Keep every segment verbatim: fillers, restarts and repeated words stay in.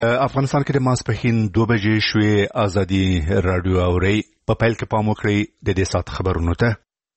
افغانستان کې د ماسپښین دوه بجې شوې. ازادي رادیو اوري په پیل کې پام وکړئ د دې سات خبرونو ته.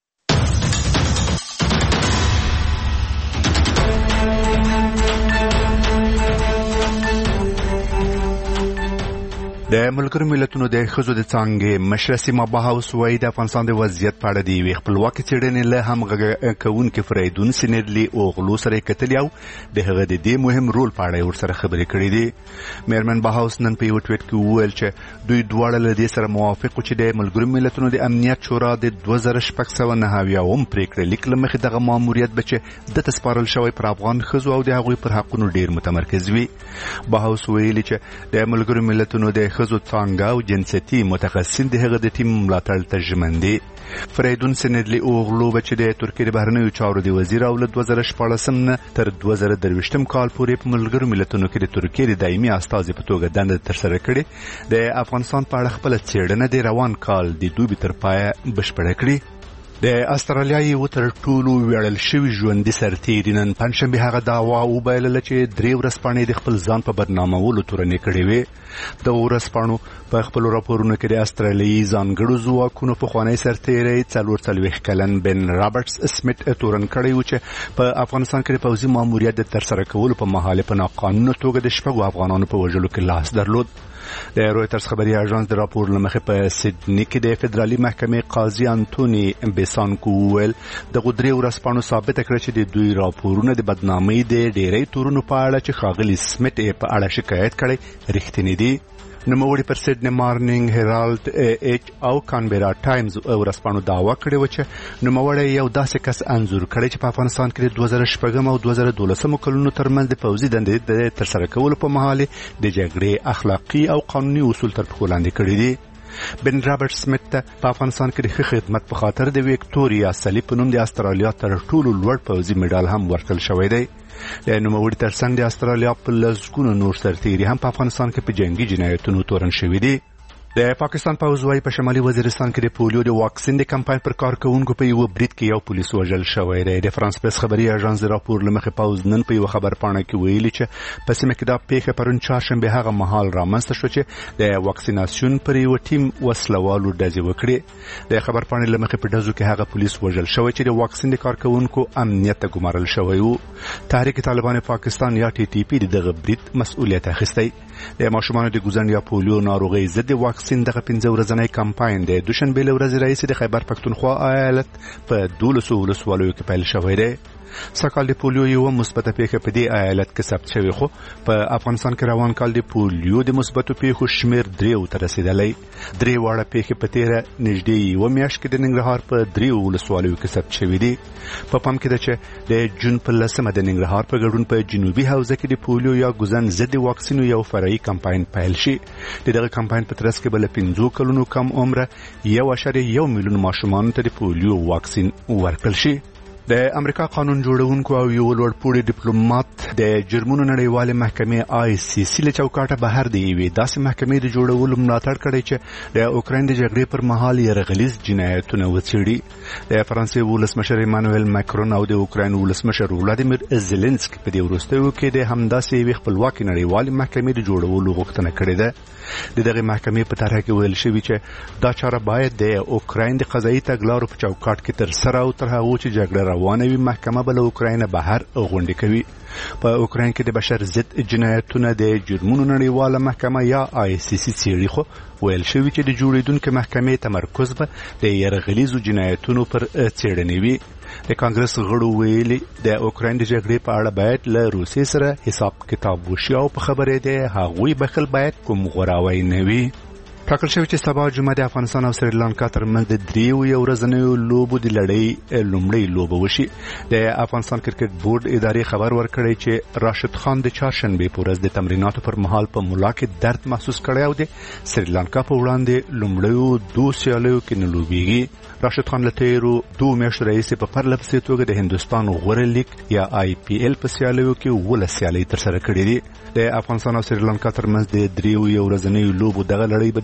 د ملګرو ملتونو د ښځو د څانګې مشره سیمه بهاوس وایي د افغانستان د وضعیت په اړه د یوې خپلواکې څېړنې له همغږي کوونکي فریدون سینډلي اوغلو سره یې کتلي او د هغه د دې مهم رول په اړه یې ورسره خبرې کړې دي. میرمن بهاوس نن په یوه ټویټ کې وویل چې دوی دواړه له دې سره موافق وو چې د ملګرو ملتونو د امنیت شورا د دوه زره شپږ سوه نهه اویاوم پرېکړې لیک له مخې دغه ماموریت به چې دته سپارل شوی پر افغان ښځو او د هغوی پر حقونو ډېر متمرکز وي. بهاوس ویلي چې د ملګرو ملتونو د ښځو څانګه او جنسیتي متخصصین د هغه د ټیم ملاتړ ته ژمن دي. فریدون سینډلي اوغلو به چې د ترکیې د بهرنیو چارو د وزیر او له دوه زره شپاړسم نه تر دوه زره درویشتم کال پورې په ملګرو ملتونو کې د ترکیې د دایمي استازي په توګه دنده ترسره کړې. د افغانستان په اړه خپله څېړنه د روان کال د دوبي تر پایه بشپړه کړې. د استرالیا یو تر ټولو ویاړل شوي ژوندي سرتیري نن پنجشنبه هغه دعوا وبایلله چې درې ورځپاڼې د خپل ځان په بدنامولو تورنې کړې وې. د ورځپاڼو په خپلو راپورونو کې د استرالیایي ځانګړو ځواکونو پخوانی سرتیری څلور څلوېښت کلن بن رابرټس سمیت تورن کړی و چې په افغانستان کې د پوځي ماموریت د ترسره کولو په مهال په ناقانونه توګه د شپږو افغانانو په وژلو کې لاس درلود. د رویټرز خبري اژانس د راپور له مخې په سیدني کې د فدرالي محکمې قاضي انټوني بیسانکو وویل دغه درې ورځپاڼو ثابته کړه چې د دوی راپورونه د بدنامۍ د ډېری تورونو په اړه چې ښاغلي سمیت یې په اړه شکایت کړی رښتینی دي. نوموړي پر سیدني مارنینګ هیرالډ ایچ او کانبرا ټایمز ورځپاڼو دعوا کړې وه چې نوموړی یو داسې کس انځور کړی چې په افغانستان کې د دوه زره شپږم او دوه زره دولسمو کلونو ترمنځ د پوځي دندې د ترسره کولو په مهال د جګړې اخلاقي او قانوني اصول تر پښو لاندې کړي دي. بن رابرټ سمیت ته په افغانستان کې د ښه خدمت په خاطر د ویکټوریا صلیب په نوم د استرالیا تر ټولو لوړ پوځي مډال هم ورکړل شوی دی. د نوموړي ترڅنګ د استرالیا په لسګونو نور سرتیري هم په افغانستان کې په جنگي جنایتونو تورن شوي دي. د پاکستان پوځ وايي په شمالي وزیرستان کې د پولیو د واکسین د کمپاین پر کارکوونکو په یو برید کې یو پولیس وژل شوی دی. د فرانس پریس خبري اژانس د راپور له مخې پوځ نن په یو خبرپاڼه کې ویلي چې په سیمه کې دا پیښه پرون چهارشنبه هغه مهال رامنځته شو چې د واکسیناسیون پر یو ټیم وسلوالو ډزې وکړې. د خبرپاڼې له مخې په ډزو کې هغه پولیس وژل شوی چې د واکسین د کارکوونکو امنیت ته ګمارل شوی و. تحریک طالبان پاکستان یا ټي ټي پی دغه برید مسؤلیت اخیستی. د ماشومانو د ګوزن یا پولیو ناروغۍ ضد واکسین دغه پنځه ورځنی کمپاین د دوشنبه له ورځې راهیسې د خیبر پښتونخوا ایالت په دولسو ولسوالیو کې پیل شوی دی. سږکال د پولیو یوه مثبته پیښه په دې ایالت کې ثبت شوې خو په افغانستان کې روان کال د پولیو د مثبتو پیښو شمېر دریو ته رسېدلی. درې واړه پیښې په تېره نږدې یوه میاشت کې د ننګرهار په دریو ولسوالیو کې ثبت شوي دي. په پام کې ده چې د جون په لسمه د ننګرهار په ګډون په جنوبي حوزه کې د پولیو یا ګوزن ضد واکسینو یو فرعي کمپاین پیل شي. د دغه کمپاین په ترڅ کې به له پنځو کلونو کم عمره یو اعشاریه یو میلیون ماشومانو ته د پولیو واکسین ورکړل شي. د امریکا قانون جوړونکو او یو لوړپوړي ډیپلوماټ د جرمونو نړیوالې محکمې آی سی سی له چوکاټه بهر دی یوې داسې محکمې د جوړولو ملاتړ کړی چې د اوکراین د جګړې پر مهال یرغلیز جنایتونه وڅېړي. د فرانسې ولسمشر ایمانویل ماکرون او د اوکراین ولسمشر ولادیمیر زيلنسکي په دې وروستیو کې د همداسې یوې خپلواکې نړیوالې محکمې د جوړولو غوښتنه کړې ده. د دغه محکمې په طرح کې ویل شوي چې دا چاره باید د اوکراین د قضایي تګلارو په چوکاټ کې ترسره او تر هغو چې جګړه روانه وي محکمه به له اوکراین بهر غونډې کوي. په اوکراین کې د بشر ضد جنایتونه د جرمونو نړیواله محکمه یا آی سی سی څېړي خو ویل شوي چې د جوړېدونکې محکمې تمرکز به د یرغلیزو جنایتونو پر څېړنې وي. د کانګرس غړو ویلي د اوکراین د جګړې په اړه باید له روسیې سره حساب کتاب وشي او په خبرې دی هغوی بخل باید کوم غوراوی نه وي. ټاکل شوی چې سبا جمعه د افغانستان او سریلانکا ترمنځ د دریو یو ورځنیو لوبو د لړۍ لومړۍ لوبه وشي. د افغانستان کرکټ بورډ ادارې خبر ورکړی چې راشد خان د چهارشنبې په ورځ د تمریناتو پر مهال په ملا کې درد محسوس کړی او د سریلانکا په وړاندې لومړیو دوه سیالیو کې نه لوبېږي. راشد خان له تېرو دوه میاشتو راهیسې په پرله پسې توګه د هندوستان غوره لیګ یا آی پی ایل په سیالیو کې اوولس سیالۍ ترسره کړې دي. د افغانستان او سریلانکا ترمنځ د دریو یو ورځنیو لوبو دغه لړۍ به د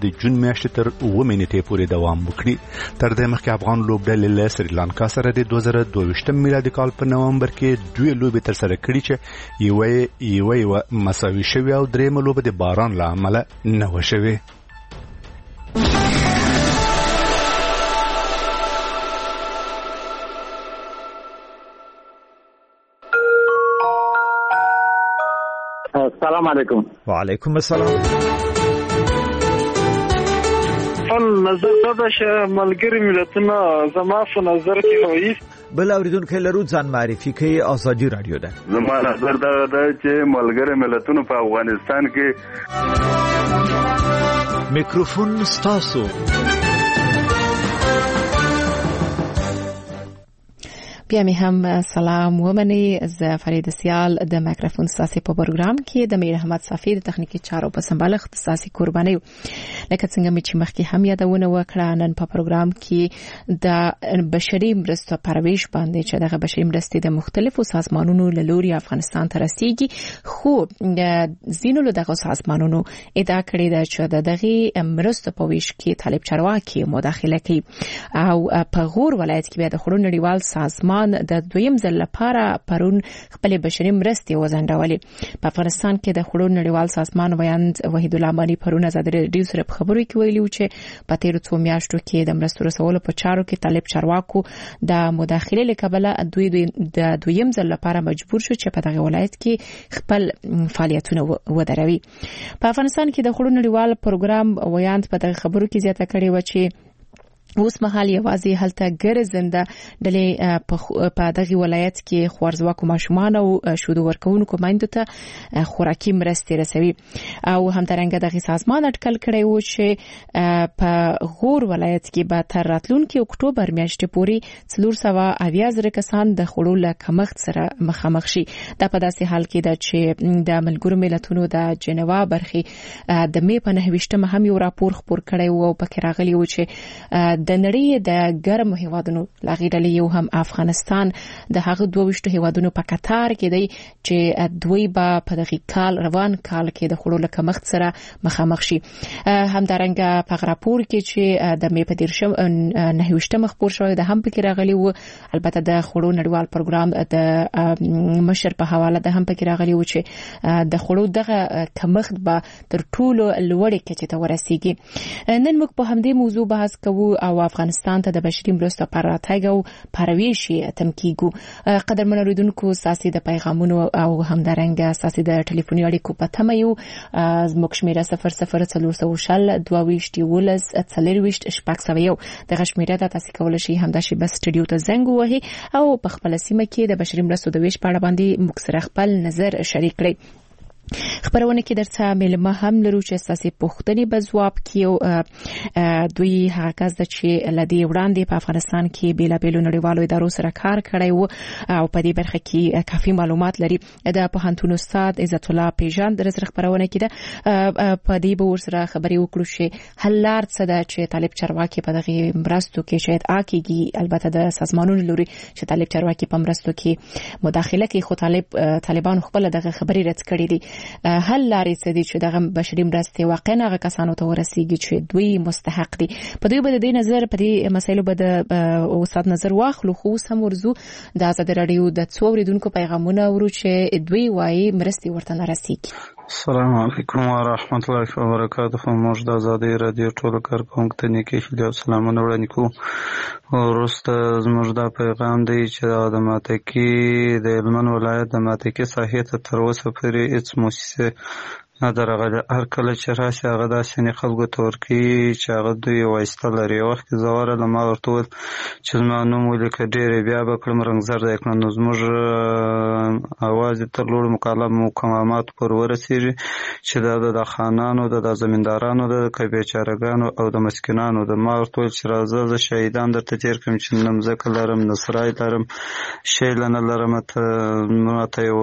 د جون میاشتې تر اووه نیټې پورې دوام وکړي. تر دې مخکې افغان لوبډلې له سریلانکا سره د دوه زره دوه ویشتم میلادي کال په نومبر کې دوی لوبې ترسره کړي چې یوه یوه یوه مساوي شوې او درېیمه لوبه د باران له امله نه وه شوې. السلام علیکم. وعلیکم السلام. خپل نظر دا چې ملګری ملتونه زما په نظر کې وایي بل اوریدونکو لرو ځان معرفي کوي. ازادي رادیو ده. زما نظر دا ده چې ملګری ملتونه په افغانستان کې میکروفون ستاسو. بیا می هم سلام ومني. ز فرید سیال د میکروفون ساسي په پروګرام کې د میر احمد صافی د تخنیکی چارو په سمبال اختصاصي قرباني لکه څنګه چې مخکې هم یادونه وکړه نن په پروګرام کې د بشري مرستو پرويش باندې چې دغه بشري مرستې د مختلفو سازمانونو له لوري افغانستان ته رسیدي خو زینو له دغه سازمانونو ادعا کړې ده چې د دغه مرستو په ویش کې طالب چارواکي مداخله کوي او په غور ولایت کې د خړو نړیوال سازمان د دویم ځل لپاره پرون خپل بشري مرستې وزنډولې. په افغانستان کې د خړو نړیوال سازمان ویاند وحید الله مانی پرون ازادي رادیو سره په خبرو کې ویلي چې په تیر څو میاشتو کې د مرستو رسولو په چارو کې طالب چارواکو د مداخله لکبله دوی د دویم ځل لپاره مجبور شو چې په دغه ولایت کې خپل فعالیتونه ودروي. په افغانستان کې د خړو نړیوال پروګرام ویاند په دغه خبرو کې زیاته کړې و چې اوس مهال یوازې هلته ګرځنده ډلې په دغه ولایت کې خوارزواکو ماشومان او شودو ورکوونکو مایندو ته خوراکي مرستې رسوي او همدارنګه دغه سازمان اټکل کړی و چې په غور ولایت کې به تر راتلونکي اکتوبر میاشتې پورې څلور سوه اویا زره کسان د خوړو له کمښت سره مخامخ شي. دا په داسې حال کې ده چې د ملګرو ملتونو د جنیوا برخې د می په نهه ویشتمه هم یو راپور خپور کړی و او پکې راغلی و چې د نړۍ د ګرم هیوادونو لاغیډلې یو هم افغانستان د هغه دوه ویشتو هیوادونو په قطار کې دی چې دوی به په دغه کال روان کال کې د خړو له کمښت سره مخامخ شي. همدارنګه په راپور کې چې د می په دیرشم نهه ویشتمه خپور شوی د هم پکې راغلی و البته د خړو نړیوال پروګرام د مشر په حواله د هم پکې راغلی و چې د خړو دغه کمښت به تر ټولو لوړې کچې ته ورسیږي. نن موږ په همدې موضوع بحث کوو او افغانستان ته د بشري مرستو پر راتګ او پرويش تم کیږو. قدرمن اوریدونکو ساسي د پیغامونو او همدارنګه ساسي د ټلیفوني اړیکو په تمه یو زموږ شمیره صفر صفر څلور سوه شل دوه ویشت یولس څلور ویشت شپږ سوه یو دغه شمیره د تاسو کولای شئ همدا شی بس سټډیو ته زنګ ووهئ او په خپل سیمه کې د بشري مرستو د ویش په اړه باندې موږ سره خپل نظر شریک کړئ. خبرونه کې درته ملما هم لرو چې اساسي پوښتنې به ځواب کیو. دوی هغه کس چې لدی وړاندې په افغانستان کې بیلابېلو نړیوالو ادارو سره کار کړی وو او په دې برخه کې کافي معلومات لري. د پوهنتون استاد عزت الله پیژان د سره خبرونه کې ده په دې به ورسره خبرې وکړو چې حل لار څه ده چې طالب چارواکي په دغه مرستو کې شاید آکیږي. البته د سازمانونو لوري چې طالب چارواکي په مرستو کې مداخله کوي خو طالب طالبان خپل دغه خبرې رد کړې دي. حل لارې څه دي چې دغه بشري مرستې واقعا هغه کسانو ته ورسیږي چې دوی مستحق دي. په دوی به د دې نظر په دې مسایلو به د استاد نظر واخلو خو سم ورزو د ازادي رادیو د څو اوریدونکو پیغامونه ورو چې دوی وایي مرستې ورته نه رسیږي. السلام علیکم ورحمت الله وبرکاته. موږ د ازادي رادیو ټول کارکونکو ته نیکی هیله او سلامونه وړاندې کوو. وروسته زموږ دا پیغام دی چې د ماتکي د هلمند ولایت د ماتکي ساحې ته تر اوسه پورې هېڅ موسسه نه ده راغلې. هر کله چې راشي هغه داسې خلکو ته ورکوي چې هغه دوی وایسته لري. یو وخت کې زه ورغلم ما ورته وویل چې زما نوم ولیکه ډېرې بیا به کړم رنګزر دی کړم. نو زموږ اواز تر لوړو مقاماتو پورې ورسېږي چې دا د خانانو د زمیندارانو د که بیچارهګانو او د مسکینانو د. ما ورته وویل چې راځه زه شهیدان درته تېر کړم چې نه مځکه لرم نه سرای لرم شیله نه لرم ماته یو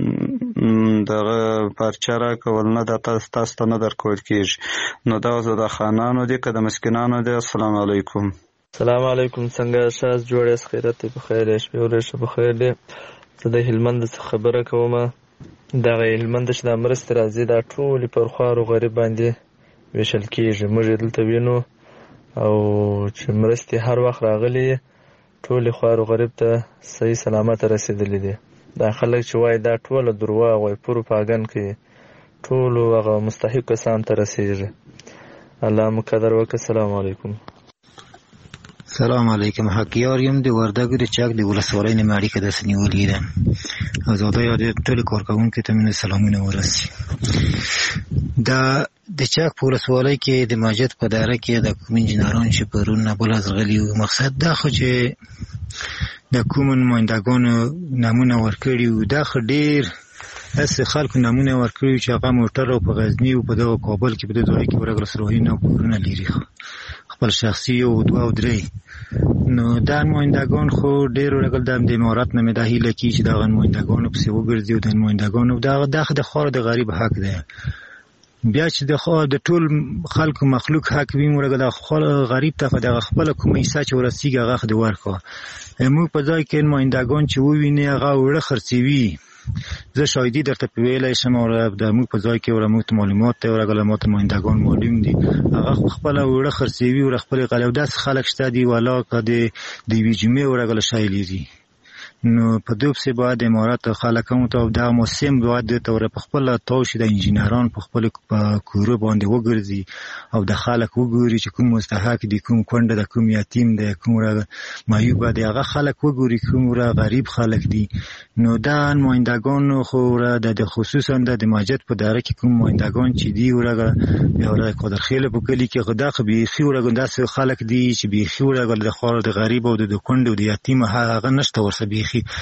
دغه پارچه راکړه نه دا تاسو تاسو ته نه درکول کېږي. نو دا اوس د خانانو دي که د مسکینانو دي. السلام علیکم. السلام علیکم. څنګه شاس جوړ یاست؟ خیرت په خیر یې شپې ورځې په خیر دی. زه د هلمند څخه خبره کوم. دغه هلمند چې د مرستې راځي دا ټولې پر خوارو غریب باندې ویشل کېږي. موږ یې دلته وینو او چې مرستې هر وخت راغلي ټولې خوارو غریب ته صحیح سلامت رسېدلي دي. دا خلک چې وایي دا ټوله درواغ وایي، پروپاګند کوي، ټولو هغه مستحق کسان ته رسېږي. الله مو قدر وکړه. السلام علیکم. سلام علیکم. حقیار یم د وردګو د چک د ولسوالۍ نه مې اړیکه داسې نیولې ده. ازادۍ راډیو ټولو کارکوونکو ته مې سلامونه ورسي. دا د چک په ولسوالۍ کې د مسجد په دره کې د کوم انجینران چې پرون نابل از غلي وو، مقصد دا خو چې د کوم نمایندګانو نمونه ورکړي وو، دا خو ډېر هسې خلکو نمونه ورکړي چې هغه موټر او په غزني او په دغه کابل کې په دې ځای کې ورغله سروهینه او کورونه لري، خپل شخصي او دوه او درې. نو دا نمایندګان خو ډېر ورغل د امارات نه مې دا هیله کي چې دغه نمایندګانو پسې وګرځي او د نمایندګانو دغه د خور د غریب حق دی. بیا چې د خو د ټول خلکو مخلوق حق وي، موږ د غریب ته دغه خپل کومه حصہ چې ورسیږي هغه د ورکو. موږ په ځای کې نمایندګان چې وویني هغه وړه خرڅوي. زه شاهدي درته ویلای شم او د موږ په ځای کې ور موږ معلومات ته ورغله ماته نمایندګان معلوم دي، هغه خپل وړه خرڅوي او خپل غلو داس خلک شته دي ولا کده د وی جمعې ورغله شایلی دي. نو په دوب سه باید امارات خلک هم ته د موسم باید د تور په خپل توش د انجینران په خپل کورو باندې وګرځي او د خلک وګوري چې کوم مستحق دي، کوم کونډه د کوم یتیم دی، کوم را مایوب دی، هغه خلک وګوري کوم را غریب خلک دي. نو دا نمایندګان خو را د خصوصا د مسجد په دره کې کوم نمایندګان چې دی ورغه بیا ورغه قدر خیله په کلی کې خدا خو به خي ورغه داس خلک دي چې به خي ورغه د خور د غریب او د کونډه او د یتیم هغه نشته ورسبي.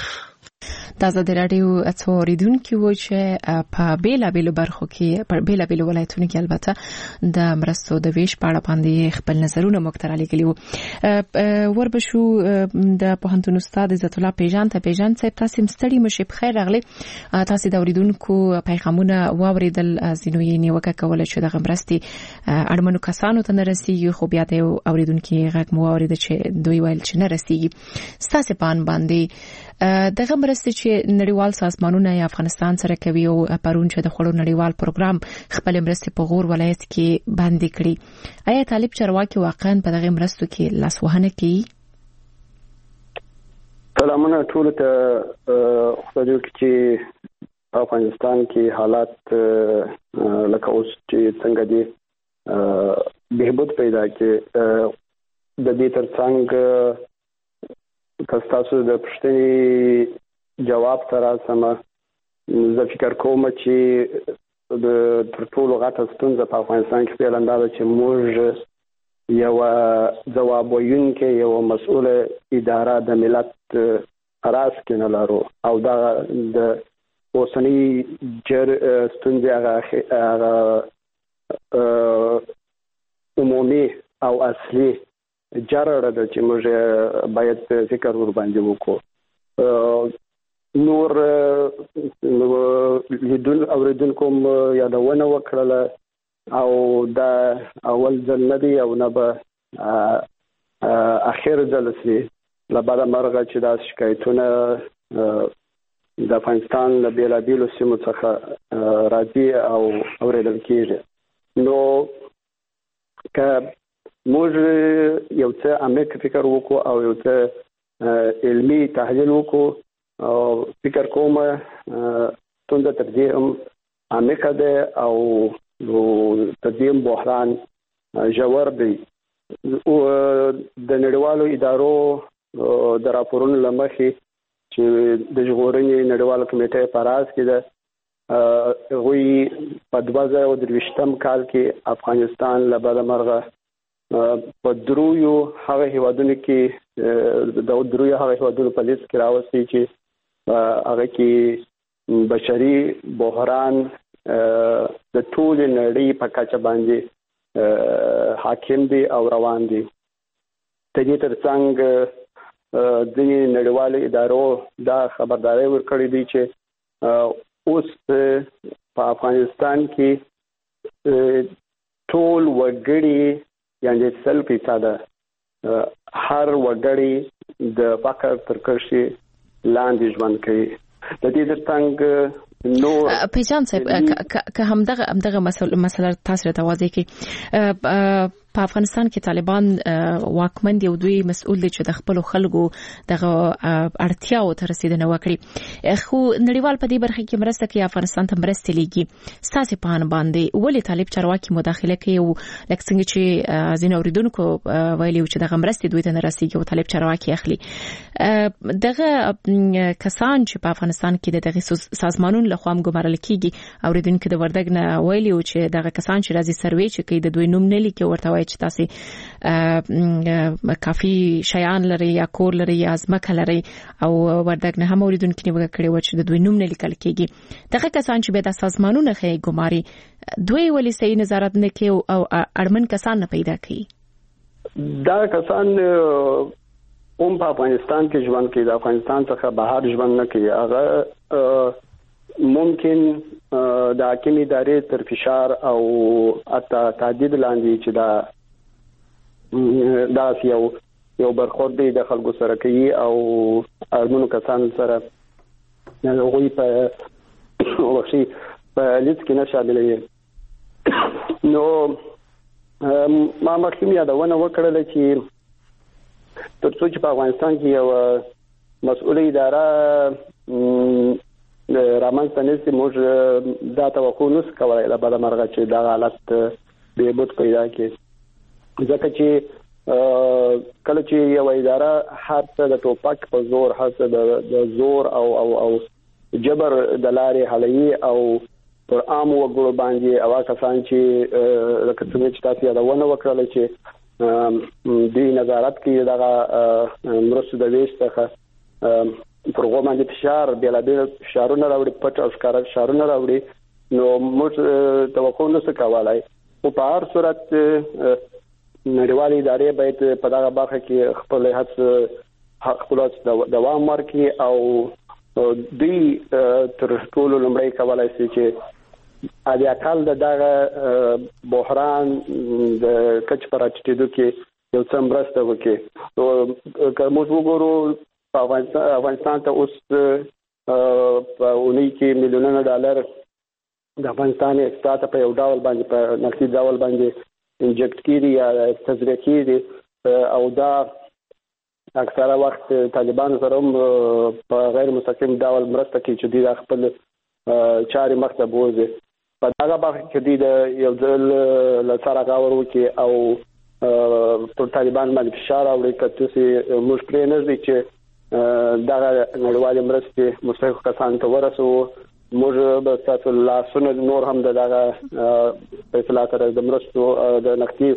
دا زه د راډیو اتو اوریدونکو و چې په بیلا بیلو برخو کې په بیلا بیلو ولایتونو کې البته د مرستو د ویش په اړه باندې خپل نظرونه مختار علی وو. وربشو د پوهنتون استاد عزت الله پیژان ته پیژان صاحب تاسو مستړي مشه په خیر راغلي. تاسو د اوریدونکو پیغامونه واوریدل، زینوی نیوکه کوله چې د غمرستي اړمنو کسانو ته نرسیږي، خو بیا د اوریدونکو غږ مو اورید چې دوی ویل چې نرسیږي. تاسو پان باندې دغه مرستې چې نړیوال سازمانونه یا افغانستان سره کوي او پرون چې د خړو نړیوال پروګرام خپل مرستې په غور ولایت کې باندې کړي، آیا طالب چرواکي واقعا په دغه مرستو کې لاسوهنه کوي؟ سلامونه ټول ته. خو چې افغانستان کې حالات لکه اوس چې څنګه دي بهبود پیدا کې د دې ترڅنګ تاسو د پښتني جواب سره سم زه فکر کوم چې د ټولو غټه ستونزه په افغانستان کې په اندازه چې موږ یو ځواب ویونکي یو مسؤل اداره د ملت راس کې نه لرو او دا د اوسنی جر ستونزه هغه عمومي او اصلي جرړه د چې موږ باید فکر ور باندې وکړو. نور لیدل اوریدونکو یادونه وکړه او دا اول ځل نه دی او نه به اخر ځل سي لبعد مرغه چې دا شکایتونه د افغانستان له بیلابیلو سیمو څخه راځي او اوریدل کیږي. نو که موږ یو څه عمیق فکر وکړو او یو څه علمي تحلیل وکړو او فکر کوم ستونزه تر دې هم عمیق ده او تدیم بحران ژور دی. او د نړیوالو ادارو د راپورونو لمخې چې د ژغورنې نړیواله کمیټه په راس کې ده، هغوی په دوه زره درویشتم کال کې افغانستان له بده مرغه په درویو هغه هیوادونو کې د درویو هغه هیوادونو په لیست کې راوستي چې هغه کې بشري بحران د ټول نړۍ په کچه باندې حاکم دي او روان دي. د دې ترڅنګ د نړیوالو ادارو دا خبرداري ورکړې دي چې اوس په افغانستان کې ټول وګړي یعنی سل فیصد هر وګړي د فقر تر کرښې لاندې ژوند کوي. د دې ترڅنګ نو پیجان صاحب که همدغه همدغه مسله تاسو ته واضح کی په افغانستان کې طالبان واکمن دي او دوی مسؤل دي چې د خپل خلکو دغه اړتیاو ته رسیدنه وکړي خو نړیوال په دې برخه کې مرسته کوي افغانستان ته مرسته لیږي ستاسو په ان باندې ولې طالب چارواکي مداخله کوي او لکه څنګه چې زین اوریدونکو ویلي چې دغه مرسته دوی ته نه رسیږي او طالب چارواکي اخلي دغه کسان چې په افغانستان کې دغه سازمانونو له خوا ګمارل کیږي اوریدونکو د وردګ نه ویلي چې دغه کسان چې راځي سروې چې کوي د دوی نوم نه لیکي ورته چې تاسو کافي شیان لري یا کور لري یا ځمکه لري او وردګ نه هم اوریدونکو نیوګه کړي و چې د دوی نوم نه لیکل کېږي دغه کسان چې به د سازمانونو خې ګماري دوی ولې صحیح نظارت نه کوي او اړمن کسان نه پیدا کوي دا کسان هم په افغانستان کې ژوند کوي د افغانستان څخه بهر ژوند نه کوي هغه ممکن د حاکمي ادارې تر فشار او حتی تهدید لاندې چې دا دا یو یو برخورد دی د خلکو سره کوي او اړمنو کسانو سره هغوی په وحشي په لیست کې نه شاملوي نو ما مخکې یادونه وکړله چې تر څو چې په افغانستان کې یو مسؤله اداره رامنځته نه شي موږ دا توقع نه شو کولی له بده مرغه چې دا حالت بهبود پیدا کړي ځکه چې کله چې یو اداره هر څه د ټوپک په زور هر څه د زور او او او جبر د لارې حلوي او پر عام وګړو باندې او کسان چې لکه څنګه چې تاسو یادونه وکړل چې دوی نظارت کوي دغه مرستو د ویش څخه پر هغو باندې فشار بېلابېل فشارونه راوړي پټ او ښکاره فشارونه راوړي نو موږ توقع نه شو کولی خو په هر صورت نړیوالې ادارې باید په دغه برخه کې خپل هڅې خپل دوام ورکړي او دوی تر ټولو لومړی کولی شي چې د اقل د دغه بحران د کچې په راټیټېدو کې یو څه مرسته وکړي که موږ وګورو افغانستان ته اوس په اونۍ کې میلیونونه ډالر د افغانستان اقتصاد په یو ډول باندې په نقدي ډول باندې انجکټ کیږي یا تزریق کیږي او دا اکثره وخت طالبان سره هم په غیر مستقیم ډول مرسته کوي چې دوی خپل چارې مخ ته بوځي په دغه برخه کې دوی د یو ځل له سره غور وکړي او پر طالبان باندې فشار راوړي که تاسو موږ پرې نه ږدي چې دغه نړیوالې مرستې مستحقو کسانو ته ورسوو موږ به ستاسو لاسونه نور هم د دغه فیصله سره د مرستو د نقدي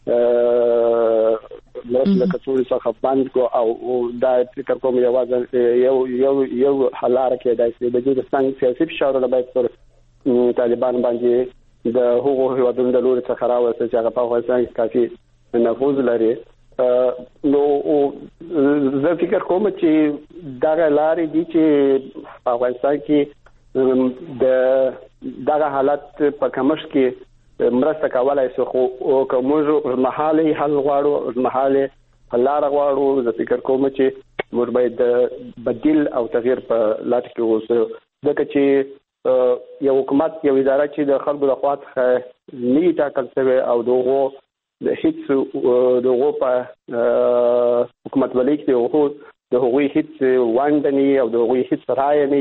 مرستو د کڅوړې څخه بند کړو او دا فکر کوم یوازې یو یو یو حل لاره کېدای شي د دې د سیاسي فشارونه باید پر طالبان باندې د هغو هیوادونو د لوري څخه راوستل چې هغه په افغانستان کې کافي نفوذ لري نو زه فکر کوم چې دغه لارې دي چې په افغانستان کې د دغه حالت په کمښت کې مرسته کولای شي خو که موږ محلي حل غواړو محلي حل لار غواړو زه فکر کوم چې موږ باید بدیل او تغییر په لټ کې اوسو ځکه چې یو حکومت یو اداره چې د خلکو د خوا څخه نه ټاکل شوی او دغه د هیڅ دغه په حکومتولۍ کې دغه د هغوی هیڅ وانډ نه او د هغوی هیڅ رایه نه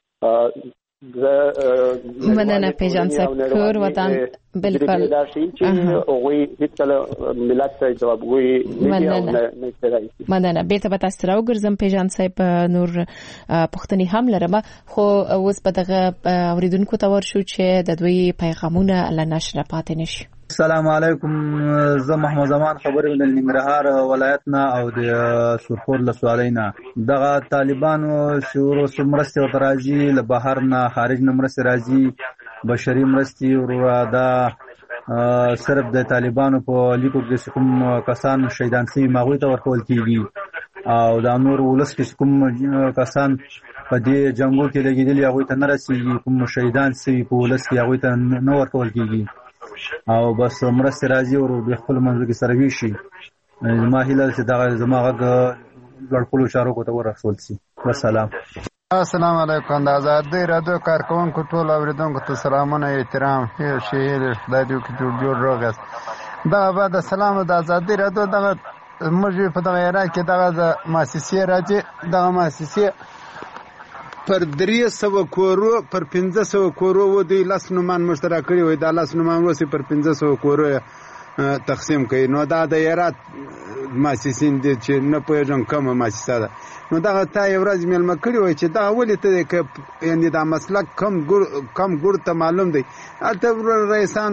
مننه پیجان صاحب کور وطن بالکل دا شي چې هغوی هیڅ ملت ته جوابګوي نه کوي مننه بیرته به تاسو راوګرځم پیجان صاحب نور پښتني هم لرم خو اوس په دغه اوریدونکو ته ورشو چې د دوی پیغامونه له نشر پاتې نشي السلام علیکم زه محمد زمان خبرې د ننګرهار ولایت نه او د سرخور له سوالینا دغه طالبانو شورو سمرستي او راځي له بهر نه خارج نه مرستي راځي بشري مرستي او دا صرف د طالبانو په لیکو کې کوم کسان شهیدان شوي ماغوي ته ورکول کیږي او دا نور ولس کې کوم کسان په دې جنگو کې لګیدلي هغه ته نه رسیږي کوم شهیدان شوي په ولس کې هغه ته نه ورکول کیږي او بس مرسته راځي او د خپل منځ کې سره ویشي ما هیله چې دا زما غږ ورکول شارو کو ته ورسول شي والسلام السلام علیکم. د آزادۍ رادیو کارکونکو ټول اوریدونکو ته سلامونه احترام ښه ښه خدای دې وکړي جوړ جوړ روغ یاست. دغه بعد د سلام د آزادۍ رادیو دغه موږ په دغه ایران کې دغه د مؤسسې راځي دغه مؤسسې پر درې سوه کورو پر پنځه سوه کورو و دوی لس نومان موږ ته راکړي وای دا لس نومان اوس پر پنځه سوه کورو تقسیم کوي. نو دا د ایرات مؤسسین دي چې نه پوهېږم کومه مؤسسه ده. نو دغه تا یو ورځ مېلمه کړي وای چې دغه ولې ته دی که یعنې دا مسلک کم کم ګوړ ته معلوم دی هلته رئیسانو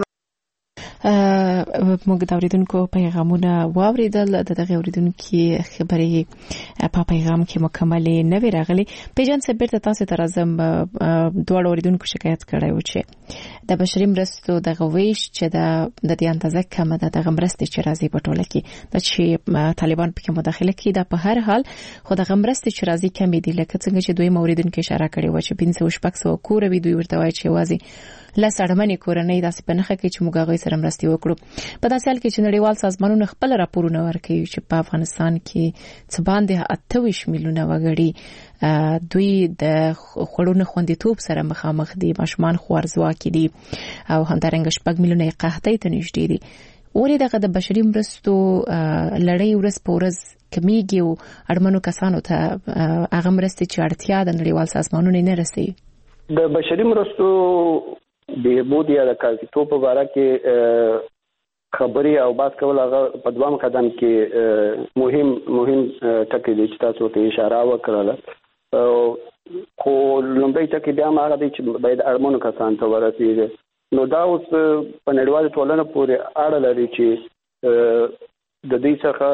موږ د اوریدونکو پیغامونه واوریدل. د دغه اوریدونکو خبرې په پیغام کې مکملې نه وی راغلي. پیجن څه بیرته تاسو ته راځم. دوه اوریدونکو شکایت کړی و چې د بشري مرستو دغه ویش چې د د دې اندازه کم ده دغه مرستې چې راځي په ټوله کې د چې طالبان پکې مداخله کوي دا په هر حال خو دغه مرستې چې راځي کم دي لکه څنګه چې دوی اوریدونکو اشاره کړې و چې پنځه شپږ سوه کور وي دوی ورته وایي چې وازي لس اړمنې کورنۍ داسې په نښه کې چې موږ هغوی سره مرستې وکړو. په داسې حال کې چې نړیوال سازمانونه خپل راپورونه ورکوي چې په افغانستان کې څه باندې اته ویشت میلیونه وګړي دوی د خوړو نه خوندیتوب سره مخامخ دي، ماشومان خوارځواکي دي او همدارنګه شپږ میلیونه یې قحطۍ ته نږدې دي. ولې دغه د بشري مرستو لړۍ ورځ په ورځ کمیږي او اړمنو کسانو ته هغه مرستې چې اړتیا د نړیوال سازمانونو نه رسي؟ د بشري مرستو بهبود یا د کافیتوب په اړه کې خبري او بحث کول هغه په دوام قدم کې مهم مهم ټکي دي چې تاسو ته اشاره وکړه. خو لومړی ټکي بیا هغه دی چې باید اړمنو کسانو ته ورسیږي. نو دا اوس په نړیواله ټولنه پورې اړه لري چې د دې څخه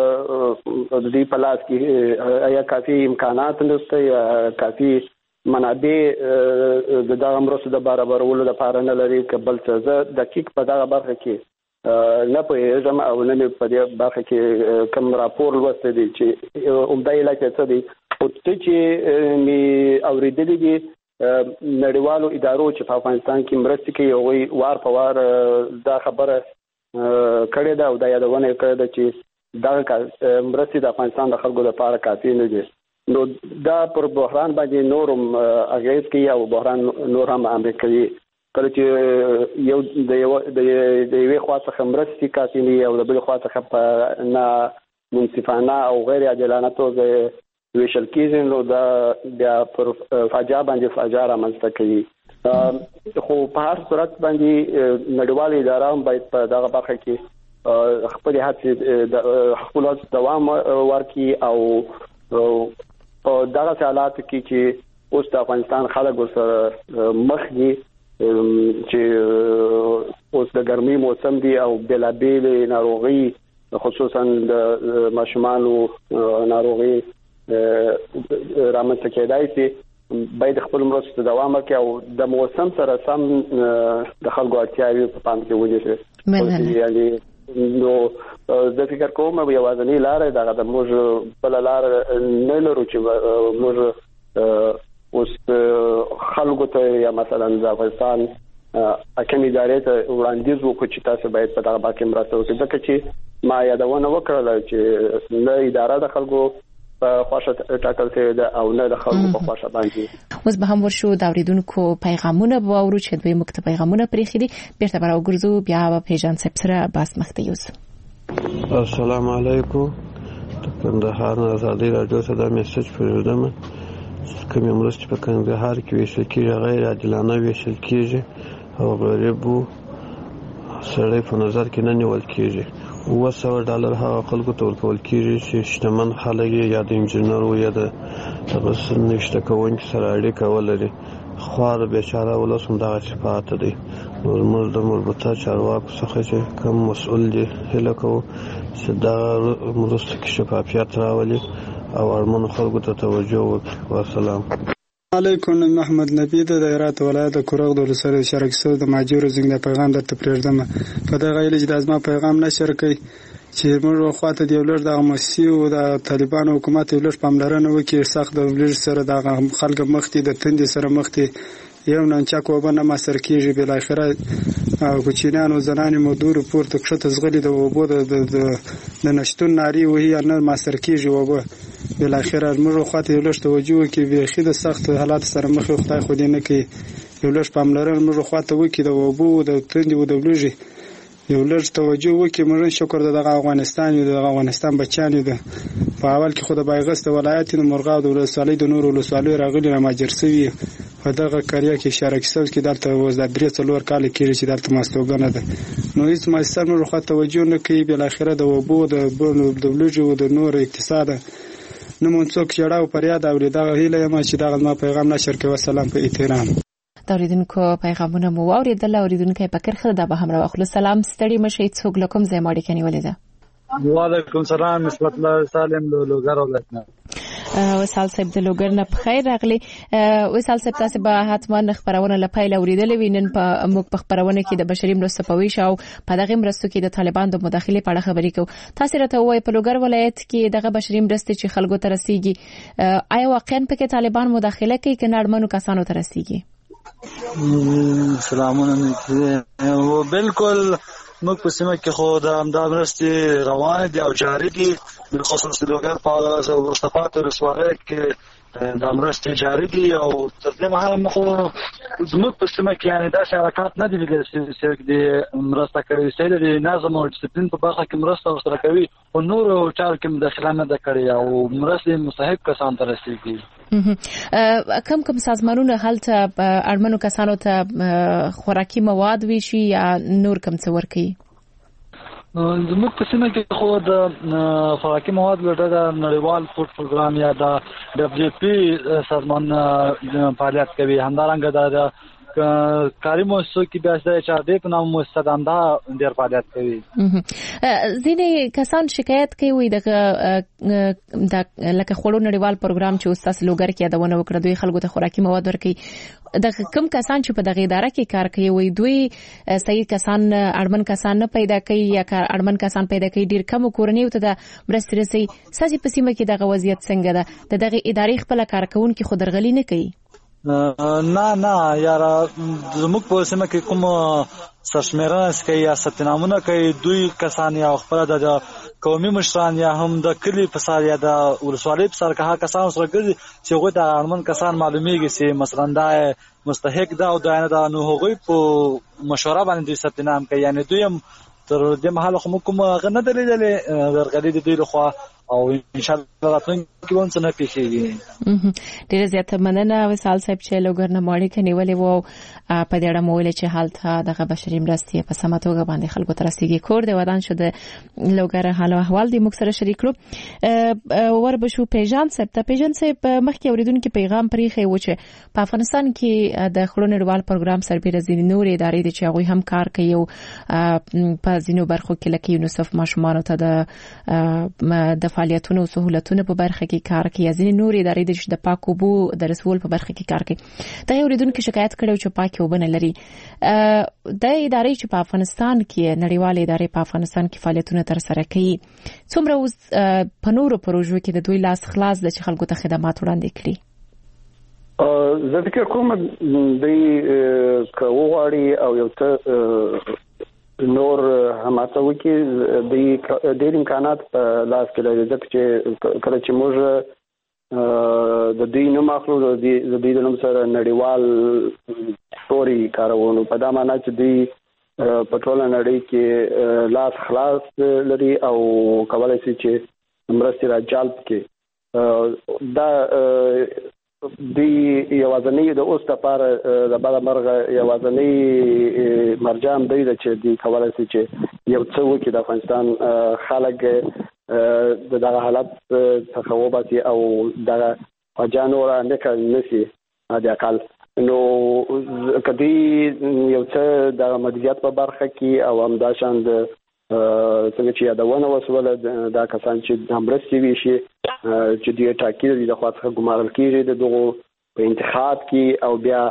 د دې په لاس کې آیا کافي امکانات نشته یا کافي منابع د دغه مرستو د برابرولو لپاره نه لري که بل څه. زه دقیق په دغه برخه کې نه پوهېږم او نه مې په دې برخه کې کوم راپور لوستی دی چې عمده علت یې څه دی. خو څه چې مې اورېدلي دي نړیوالو ادارو چې په افغانستان کې مرستې کوي هغوی وار په وار دا خبره کړې ده او دا یادونه یې کړې ده چې دغه مرستې د افغانستان د خلکو لپاره کافي نه دي. نو دا پر بحران باندې نورم اغیز کوي او بحران نور هم امریکایي کله چې یو د یو د یوې خوا څخه مرستې کافي نه او د بلې خوا څخه په نه منصفانه او غیر عادلانه توګه ویشل کېږي نو دا بیا پر فاجعه باندې فاجعه رامنځته کوي. خو په هر صورت باندې نړیوال اداره هم باید په دغه برخه کې خپل هڅې خپل دوام ورکړي او په دغه حالات کې چې اوس د افغانستان خلک سره مخ دي چې اوس د ګرمۍ موسم دی او بېلابېل ناروغي خصوصا د ماشومانو ناروغي رامنځته کېدای شي باید خپل مرستو ته دوام وکړي او د موسم سره سم د خلکو اړتیاوې په پام کې ونیسي. یعنې نو زه فکر کوم یوازینۍ لاره دغه د موږ بله لاره نه لرو چې موږ اوس خلکو ته یا مثلا د افغانستان حاکمې ادارې ته وړاندیز وکړو چې تاسو باید په دغه برخه کې مرسته وکړئ ځکه چې ما یادونه وکړله چې نه اداره د خلکو په خوښه ټاکل شوې ده او نه د خلکو په خوښه باندې. اوس به هم ورشو د اوریدونکو پیغامونه به واورو چې دوی موږ ته پیغامونه پرېښي دي. بیرته به راوګرځو بیا به پیژان صاحب سره بحث مخ ته یوسو. السلام علیکم. د کندهار نه ازادۍ راډیو ته دا میسج پرېږدم کومې مرستې په کندهار کې ویشل کېږي غیر عادلانه ویشل کېږي او غریبو سړی په نظر کې نه نیول کېږي. اووه سوه ډالر هغه خلکو ته ورکول کېږي چې شتمن خلک یا د انجینرو یا د نوشته کوونکي سره اړیکه ولري. خوار بیچاره ولس هم دغسې پاته دی. نو زموږ د مربوطه چارواکو څخه چې کوم مسؤل دي هیله کوو چې دغه مرستو کې شفافیت راولي او اړمنو خلکو ته توجه وکړي. والسلام علیکم. محمد نبی د هرات ولایت کورغ د ولسوالۍ شرکسو د ماجور زنګ د پیغام درته پرېږدم. په دغه ایله چې د ازما پیغام نشر کړي چې موږ خواته دی ولر د مؤسسې او د طالبان حکومت ولر پاملرنه وکړي سخت د ولر سره د خلک مختي د تندې سره مختي یو نن چا کو بنه ما سر کېږي بل اخره او کوچینانو زنانې مودور پورته کښته زغلي د وبو د د نشټون ناری وهي نه ما سر کېږي وبو بل اخر موږ خواته یو لږ توجه وکړي بیخي د سخت حالات سره مخ یو خدای خو دې نه کوي یو لږ پاملرنه موږ خواته وکړي د وبو د تندې او د بلوژي یو لږ توجه وکړي. موږ شکر د افغانستان یو د افغانستان بچیان دي په اول کې خو د بایغس د ولایت نو مرغاو د ولسوالۍ د نور ولسوالۍ راغلي را ماجر سوي په دغه کاریا کې شارک سوي کې دلته وز د درې څلور کال کېږي چې دلته ماستوګنه ده نو هیڅ ماستر موږ خواته توجه نه کوي. بل اخره د وبو د د بلوژي او د نور اقتصاد نو مونږ څوک جړاو پریاد او دغه هیله ما چې دغه ما پیغام نشر کوي. والسلام په احترام. اوریدونکو پیغامونه مو واوریدل. اوریدونکو په کرخه د به هم راخلو سلام ستړي مشي څوک لکم زې ماړي کني ولیده. وعلیکم سلام نسبت الله سالم لوګر ولایت وسال صاحب د لوګر نه بخیر راغلی. وسال صاحب تاسو به حتما خبرونه لپاره اوریدلې وینن په موږ په خبرونه کې د بشري مرستو په ویش او په دغه مرستو کې د طالبان د مداخله په اړه خبرې کوو. تاسو راته وایي په لوګر ولایت کې دغه بشري مرستې چې خلکو ته رسیږي آیا واقعا پکې طالبان مداخله کوي کنه اړمنو کسانو ته رسیږي؟ سلامونه او بالکل موږ په سیمه کې خو د امداد مرستې روان دي او جاري دي خصوصا د لوګر په ورستفات رسوالۍ کې د مرستې جاري دي او تر دې مهاله مخ زموږ په سیمه کې یعنی داسې حرکات نه دي لیدل چې د مرسته کوي چې د نظم او ډیسپلین په برخه کې مرسته ورسره کوي او نور چارو کې مداخله نه ده کړې او مرستې مستحق کسان ته رسیږي. کم کم سازمانونه هلته اړمنو کسانو ته خوراکي مواد ویشي یا نور کم څه ورکوي؟ زموږ په سیمه کې خو د خوراکي مواد لټه د نړیوال فوډ پروګرام یا د دبليو پی سازمان فعالیت کوي. همدارنګه د کاري مؤسسو کې بیا د چا دې په نام مؤسسه دنده ډېر فعالیت کوي. ځینې کسان شکایت کوي دغه د لکه خړو نړیوال پروګرام چې استاد لوګر کې یادونه وکړه دوی خلکو ته خوراکي مواد ورکوي. د کم کسان چې په دغه اداره کې کار کوي وي دوی صحیح کسان اړمن کسان نه پیدا کوي یا اړمن کسان پیدا کوي ډیر کم کورنۍ ته د مرستې رسي. ساسي په سیمه کې دغه وضعیت څنګه ده؟ د دغه ادارې خپل کارکونکو خو درغلي نه کوي؟ نه نه یاره زموږ په سیمه کې کوم سرشمیرنه کوي یا ستنامونه کوي دوی کسان یا خپل د قومي مشران یا هم د کلی په سر یا د ولسوالۍ په سر که کسان سره ګرځي چې هغوی د اړمن کسان معلومیږي چې مثلا دا مستحق ده او دا نه ده نو هغوی په مشوره باندې دوی ستنام کوي. یعنی دوی هم تر دې مهاله خو موږ کوم هغه نه دی لیدلی درغلي د دوی لخوا او ان شاء الله راتلونکي به څه نه پیښیږي. ډېره زیاته مننه وصال صاحب چې لوګر نه ماړی کې نیولې وو په دې اړه مو ویل چې حالت دغه بشري مرستې په سمه توګه باندې خلکو ته رسیږي. کور د ودان شو د لوګر حال او احوال د موږ سره شریک کړو. ور بشو پیژان صاحب ته پیژان صاحب مخکې اوریدونکو پیغام پریخي و چې په افغانستان کې د خړو نړیوال پروګرام سربېره ځینې نور ادارې دي چې هغه هم کار کوي او په ځینو برخو کې لکه یونیسف ماشومان ته د د فعالیتونو او سہولتونو په برخه کې کار کوي. ځینې نور ادارې د د پاکو بو د رسول په برخه کې کار کوي. دا یو اوریدونکو شکایت کړو چې پاکي وبنه لري. د ادارې چې په افغانستان کې نړیوال ادارې په افغانستان کې فعالیتونه تر سره کوي څومره اوس په نورو پروژو کې د دوی لاس خلاص د خلکو ته خدمات وړاندې کړي؟ زه فکر کوم د کوغاړي او یو څه نور هماته وکي د ډېر امکانات په لاس کې لري ځکه چې کله چې موږ د دوی نوم اخلو د دوی د نوم سره نړیوال ستوري کارونو په دا معنی چې دوی په ټوله نړۍ کې لاس خلاص لري او کولای شي چې مرستې را جلب کړي. دا دی یوازنی د اوس لپاره د بل مرغه یوازنی مرجان دی چې دی کولای شي چې یو څه وکړي د افغانستان خلک د دغه حالت څخه وباسي او دغه اجانو را نه کوي د اقل نو کدی یو څه د مدیریت په برخه کې او همداشان د څنګه چې یادونه وسوله دا کسان چې د مرستې ویشي چې دوی ټاکي د خوا څخه ګمارل کېږي د دغو په انتخاب کې او بیا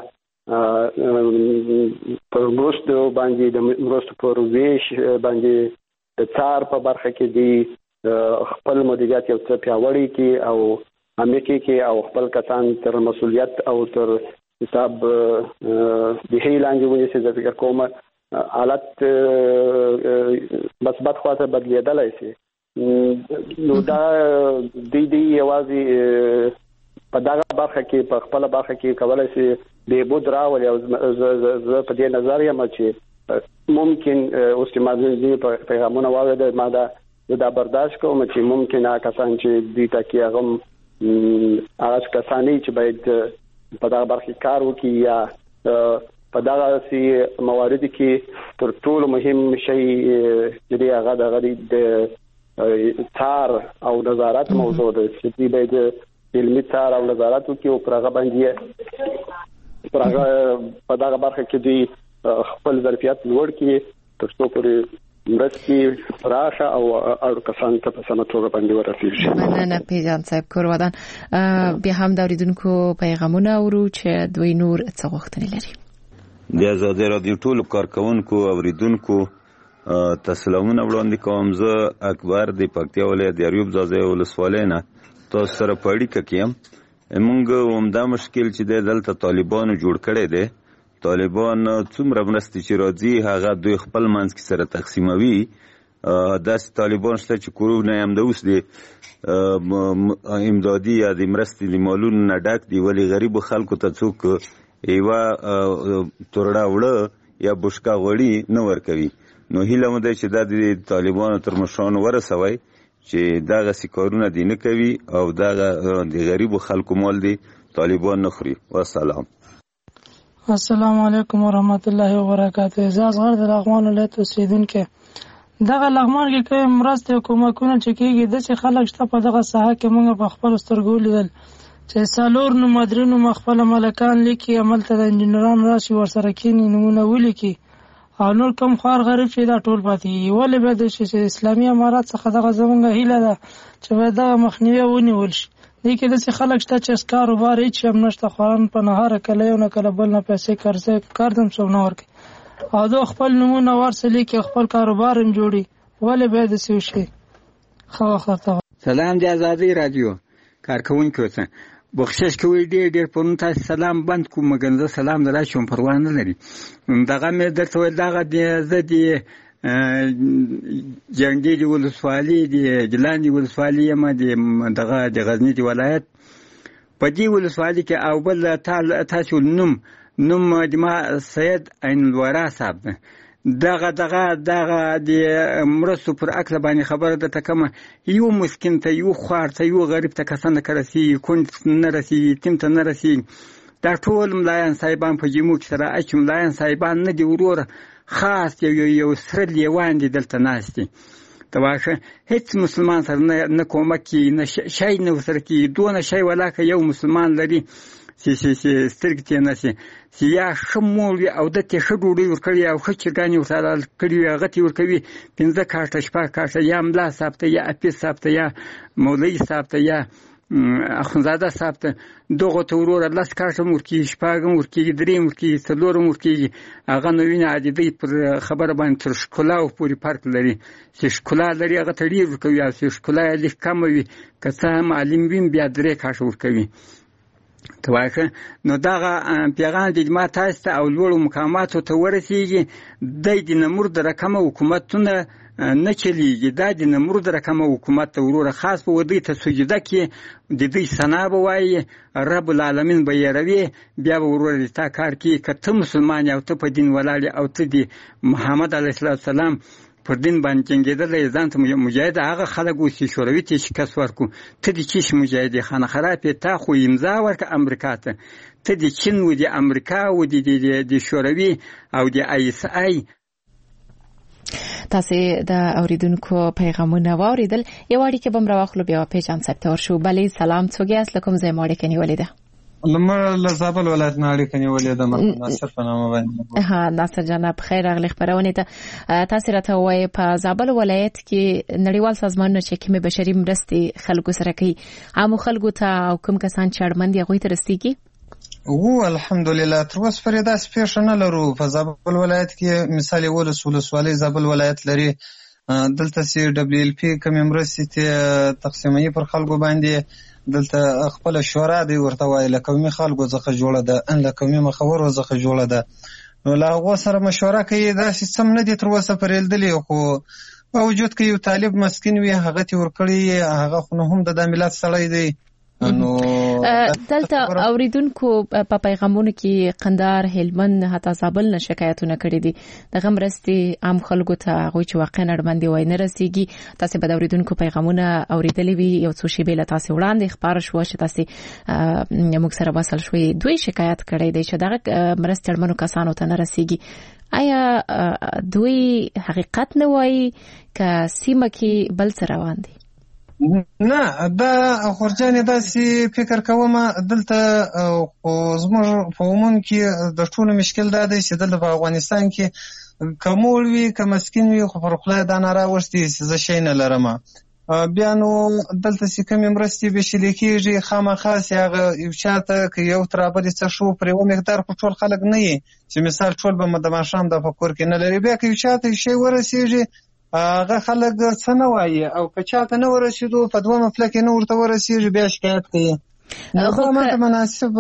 په مرستو باندې د مرستو پر ویش باندې د څار په برخه کې دی خپل مدیریت یو څه پیاوړی کې او امریکای کې او خپل کسان تر مسؤلیت او تر حساب د هیلاندې ونیسي. زه فکر کوم حالت مثبت خواته بدلیدلی شي نو دا د دې یوازې په دغه برخه کې په خپل برخه کې کولای شي د بود راولي او زه په دې نظر یم چې ممکن اوس چې ما دې پیغامونه واورېدل ما دا دا برداشت کوم چې ممکن هغه کسان چې دې تکي هغه هغه کسانی چې باید په دغه برخه کار وکړي یا په دغه سي موارد کې تر ټولو مهم شی چې هغه د تار او نظارت موضوع ده چې دې باید علمي تار او نظارت وکړي او پر هغه باندې پر هغه په دغه برخه کې دې خپل ظرفیت لوړ کړي تر څو پورې مرستې راشه او اړو کسان ته په سمه توګه باندې ورسیږي. مننه پیجان صاحب کورودان. بیا هم د اوریدونکو پیغامونه اورو چې دوی نور څه غوښتنې لري. د آزادۍ رادیو ټولو کارکونکو اوریدونکو تسلیمونه وړاندې کوم. زه اکبر د پکتیا ولایت د اریوب ځاځي ولسوالۍ نه تاسو سره په اړیکه کې یم. موږ همدا مشکل چې دلته طالبانو جوړ کړی دی، طالبان څومره مرستې چې راځي هغه دوی خپل منځ کې سره تقسیموي. داسې طالبان شته چې کورونه یې همدا اوس د امدادي یا د مرستې د مالونو نه ډک دي، ولې غریبو خلکو ته څوک یوه تورډه وړه یا بشکه غوړي نه ورکوي. نو هیله مو ده چې دا د طالبانو تر مشرانو ورسوئ چې دغسې کارونه دې نه کوي او دغه د غریبو خلکو مال دی طالبان نه خوري. والسلام. السلام علیکم ورحمت الله وبرکاته. زه اصغر د لغمان ولایت اوسیدونکی. دغه لغمان کې کوم مرستې او کومکونه چې کېږي داسې خلک شته په دغه ساحه کې موږ په خپلو سترګو ولیدل چې څلور نومه درې نومه خپله ملکان لیکي، هملته د انجینران راشي ورسره کښېني نومونه ولیکي او نور کوم خوار غریب چې دا ټول پاتې کېږي. ولې باید چې اسلامي امارات څخه دغه زموږ هیله ده چې باید دغه مخنیوی ونیول شي. دې کې داسې خلک شته چې کاروبار هېڅ شی هم نشته، خواران په نهاره کله یو نه کله بل نه پیسې قرضې کار ته هم څوک نه ورکوي او دو خپل نومونه ورسه لیکي، خپل کاروبار هم جوړي. ولې باید داسې وشي؟ ښه وخت ورته. سلام د آزادۍ رادیو کارکوونکو ته بخشش کوي. ډېر ډېر پرون تاسې سلام بند کوم، مګر زه سلام د راشي هم پروا نه لري. دغه مې درته ویل دغه زه د جنګي د ولسوالي د جلان د ولسوالي یم دغه د غزني د ولایت په دې ولسوالي کې او بل تاسو نوم نوم د ما سید عین الورا صاحب ده. دغه دغه دغه د مرستو پر عکس باندې خبره ده تکمه یو مسکین ته یو خوار ته یو غریب ته کسان نه کرسي کونډ نه رسي تیم ته نه رسي. دا ټول ملایان صاحبان په جمهور کې سره اچ ملایان صاحبان نه دی وروره خاص یو یو سره لیوان دي دلته ناست دي. ته واشه هیڅ مسلمان سره نه کومک کوي نه شی نه ورسره کوي. دونه شی ولاکه یو مسلمان لري چې چې سترګې ترې نه شي چې یا ښه مور وي او ده ته ښه ډوډۍ ورکړي او ښه چرګانې ورته کړي وي هغه ته ورکوي پنځه کاټه شپږ کاټه یا ملا صاحب ته یا حفیظ صاحب ته یا مولوي صاحب ته یا اخندزاده صاحب ته دغه ته وروره لس کاټه هم ورکېږي، شپږ هم ورکېږي، درې هم ورکېږي، څلور هم ورکېږي. هغه نو وینه عادي پر خبره باندې تر ښکلاو پورې فرق لري. چې ښکلا لري هغه ته ډېر ورکوي او چې ښکلا یې لږ کمه وي که څه هم عالم وي بیا درې کاټه ورکوي. ته وایه نو دغه پیغام د ما تاسو ته او لوړو مقاماتو ته ورسېږي. دی د نمرود رقمه حکومتونه نه چلیږي، دا د نمرود رقمه حکومت ته وروره خاص به ودی ته سجده کې د دوی ثنا به وایي رب العالمین به یېروي بیا به وروره تا کار کوي. که ته مسلمان او ته په دین ولاړ او ته د محمد علیه السلام پر دین باندې جنګېدلی ځان ته مجاهد هغه خلک اوس چې شوروي ته شکست ورکړو ته د چی مجاهد خانه خراب تا خو امضا ورکړه امریکا ته ته د چین و د امریکا و د شوروي او د آی اس آی. تاسو د اوریدونکو پیغامونه واوریدل. یو اړیکه بم راوخلو بیا پیجان صاحب ته ورشو. بلې سلام څوګي اس لکم زه ماړه کني ولیده لمر لزابل ولایت نه اړیکه نیولې ده ناصر په نامه باندې. ها ناصر جناب خیر اغلی خبرونه ته تاسو راته وایي په زابل ولایت کې نړیوال سازمانونه چې کومه بشري مرستې خلکو سره کوي عام خلکو ته او کوم کسان چې اړمن دي غوي ته رسیږي. او الحمدلله تر اوسه پرې داس پیښ نه لرو. په زابل ولایت کې مثال ولس ولسوالۍ زابل ولایت لري دلته سی دبليو ال پی کوم مرستې تقسیمي پر خلکو باندې دلته خپل شورا دی ورته وایي لکومي خلکو څخه جوړه ده ان لکومي مخور څخه جوړه ده. نو لا هغه سره مشوره کوي دا سیستم نه دی تر اوسه پرېلدلی خو په وجود کې یو طالب مسکین وي هغه تی ورکړي هغه خو هم د ملت سړی دی. نو دلته اوریدونکو په پیغامونو کې قندهار، هلمند، حتی زابل نه شکایتونه کړي دي د غمرستي عام خلکو ته هغه چې واقعا اړمندي وای نه رسیږي. تاسو به د اوریدونکو پیغامونه اوریدلې وي یو څو شی به تاسو وړاندې خبر شو چې تاسو موږ سره وصل شوي دوی شکایت کړي دي چې دغه مرستې اړمنو کسانو ته نه رسیږي. آیا دوی حقیقت نه وایي که سیمه کې بل څه روان دي؟ نه دا خورجانې داسې فکر کوم دلته زموږ په عموم کې د ټولو مشکل دا دی چې دلته په افغانستان کې که موړ وي که مسکین وي خو پر خوله دا ناره وشتي چې زه شی نه لرم. بیا نو دلته چې کومې مرستې ویشلې کېږي خامخا چې هغه یو چا ته که یو ترابل څه شو پر یوه مقدار خو ټول خلک نه یي چې مثال ټول به د ماښام د په کور کې نه لري. بیا که یو چا ته شی ورسېږي هغه خلک څه نه وایي او که چا ته نه ورسېدو په دوه مفله کې نه ورته ورسېږي بیا شکایت کوي. خو مناسب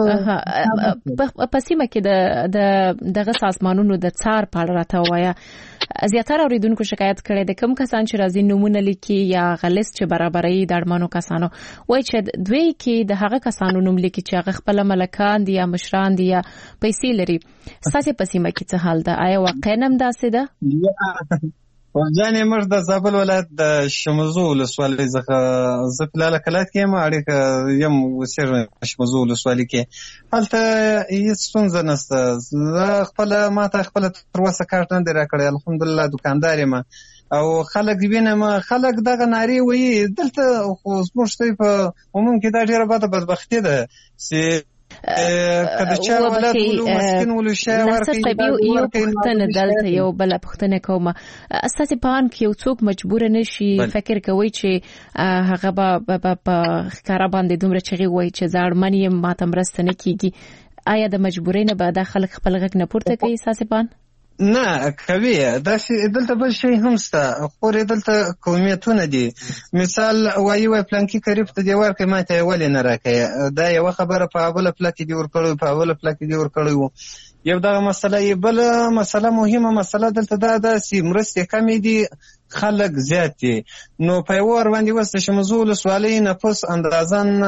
په سیمه کې د دغه سازمانونو د څار په اړه راته وایه. زیاتره اوریدونکو شکایت کړي د کوم کسان چې راځي نمونه لیکي یا غلس چې برابرۍ د اړمنو کسانو وایي چې دوی کې د هغه کسانو نوم لیکي چې هغه خپل ملکان دي یا مشران دي یا پیسې لري. ستاسو په سیمه کې څه حال ده؟ آیا واقعا هم داسې ده؟ ورجانې موږ د زابل ولایت د شمزو ولسوالۍ څخه زه فلحاله کلات کې یم اړیکه یم اوسېږم شمزو ولسوالۍ کې هلته هېڅ ستونزه نشته. زه خپله ما ته خپله تر اوسه کارت نه دی راکړی الحمدلله دوکاندار یم او خلک وینم خلک دغه نارې وایي. دلته خو زموږ شته په عموم کې دا ډېره بده بدبختي ده چې کله چې ولادت ولو مسکین ولو شای ورکړي یو پښتنه دلته یو بل پښتنه کومه اساسي پان کې یو څوک مجبور نشي فکر کوي چې هغه به په ښکارا باندې دومره چغي وای چې ځړمن یې ماته مرسته نه کیږي. آیا د مجبورۍ نه به د خلک خپل غږ نه پورته کوي اساسي پان؟ نه کوي داسې دلته بل شی هم شته خو دلته قومیتونه دي. مثال وایي وای پلانکي قریب ته دی ورکړي ما ته ولې نه راکړي دا یوه خبره په اوله پله کې دي ورکړی په اوله پله کې دي ورکړی وو یو دغه مسله یې. بله مسله مهمه مسله دلته دا ده چې مرستې کمې دي خلک زیات دي. نو په یوه ور باندې اوس د شمزو ولسوالۍ نفوس اندازاً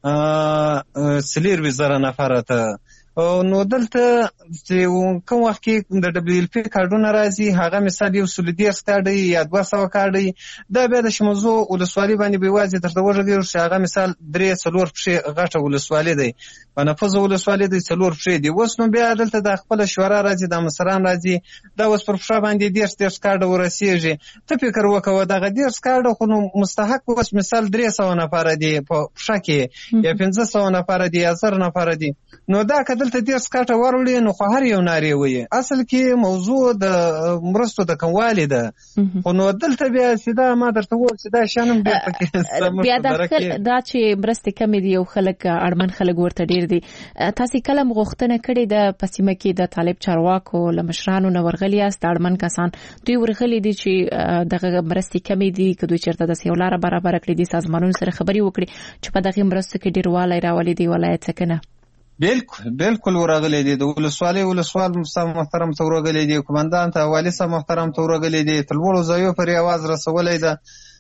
څلېرویشت زره نفره ته. نو دلته چې کوم وخت کې د ډبلیو ایل پی کارډونه راځي هغه مثال یو سل دېرش کارډ یا دوه سوه کارډ دا بیا د شمزو ولسوالۍ باندې به یوازې درته وغږېږو چې هغه مثال درې څلور پښې غټه ولسوالۍ دی په نفوذ ولسوالۍ دی څلور پښې دي. اوس نو بیا دلته د خپله شورا راځي د مشران راځي دا اوس پر پښه باندې دېرش دېرش کارډه ورسېږي. ته فکر وکوه دغه دېرش کارډه خو نو مستحق اوس مثال درې سوه نفره دي په پښه کې یا پنځه سوه نفره دي یا زر نفره دي. نو دا که دلته دېرش کارټه وروړي نو خو هر یو نارې وایي. اصل کې موضوع د مرستو د کموالي ده خو نو دلته بیا چې دا ما درته وویل چې دا شیان هم ډېر پکې بیا دا چې مرستې کمې دي او خلک اړمن خلک ورته ډېر دي. تاسې کله هم غوښتنه کړې ده په سیمه کې د طالب چارواکو له مشرانو نه ورغلي یاست اړمن کسان دوی ورغلي دي چې دغه مرستې کمې دي که دوی چېرته داسې یو لاره برابره کړي دي سازمانونو سره خبرې وکړي چې په دغې مرستو کې ډېروالی راولي دی ولایت څه که نه؟ بالکل بالکل ورغلي دي. د ولسوالۍ ولسوال صاحب محترم ته ورغلي دي قومندان ته والي صاحب محترم ته ورغلي دي تر لوړو ځایو پورې اواز رسولی ده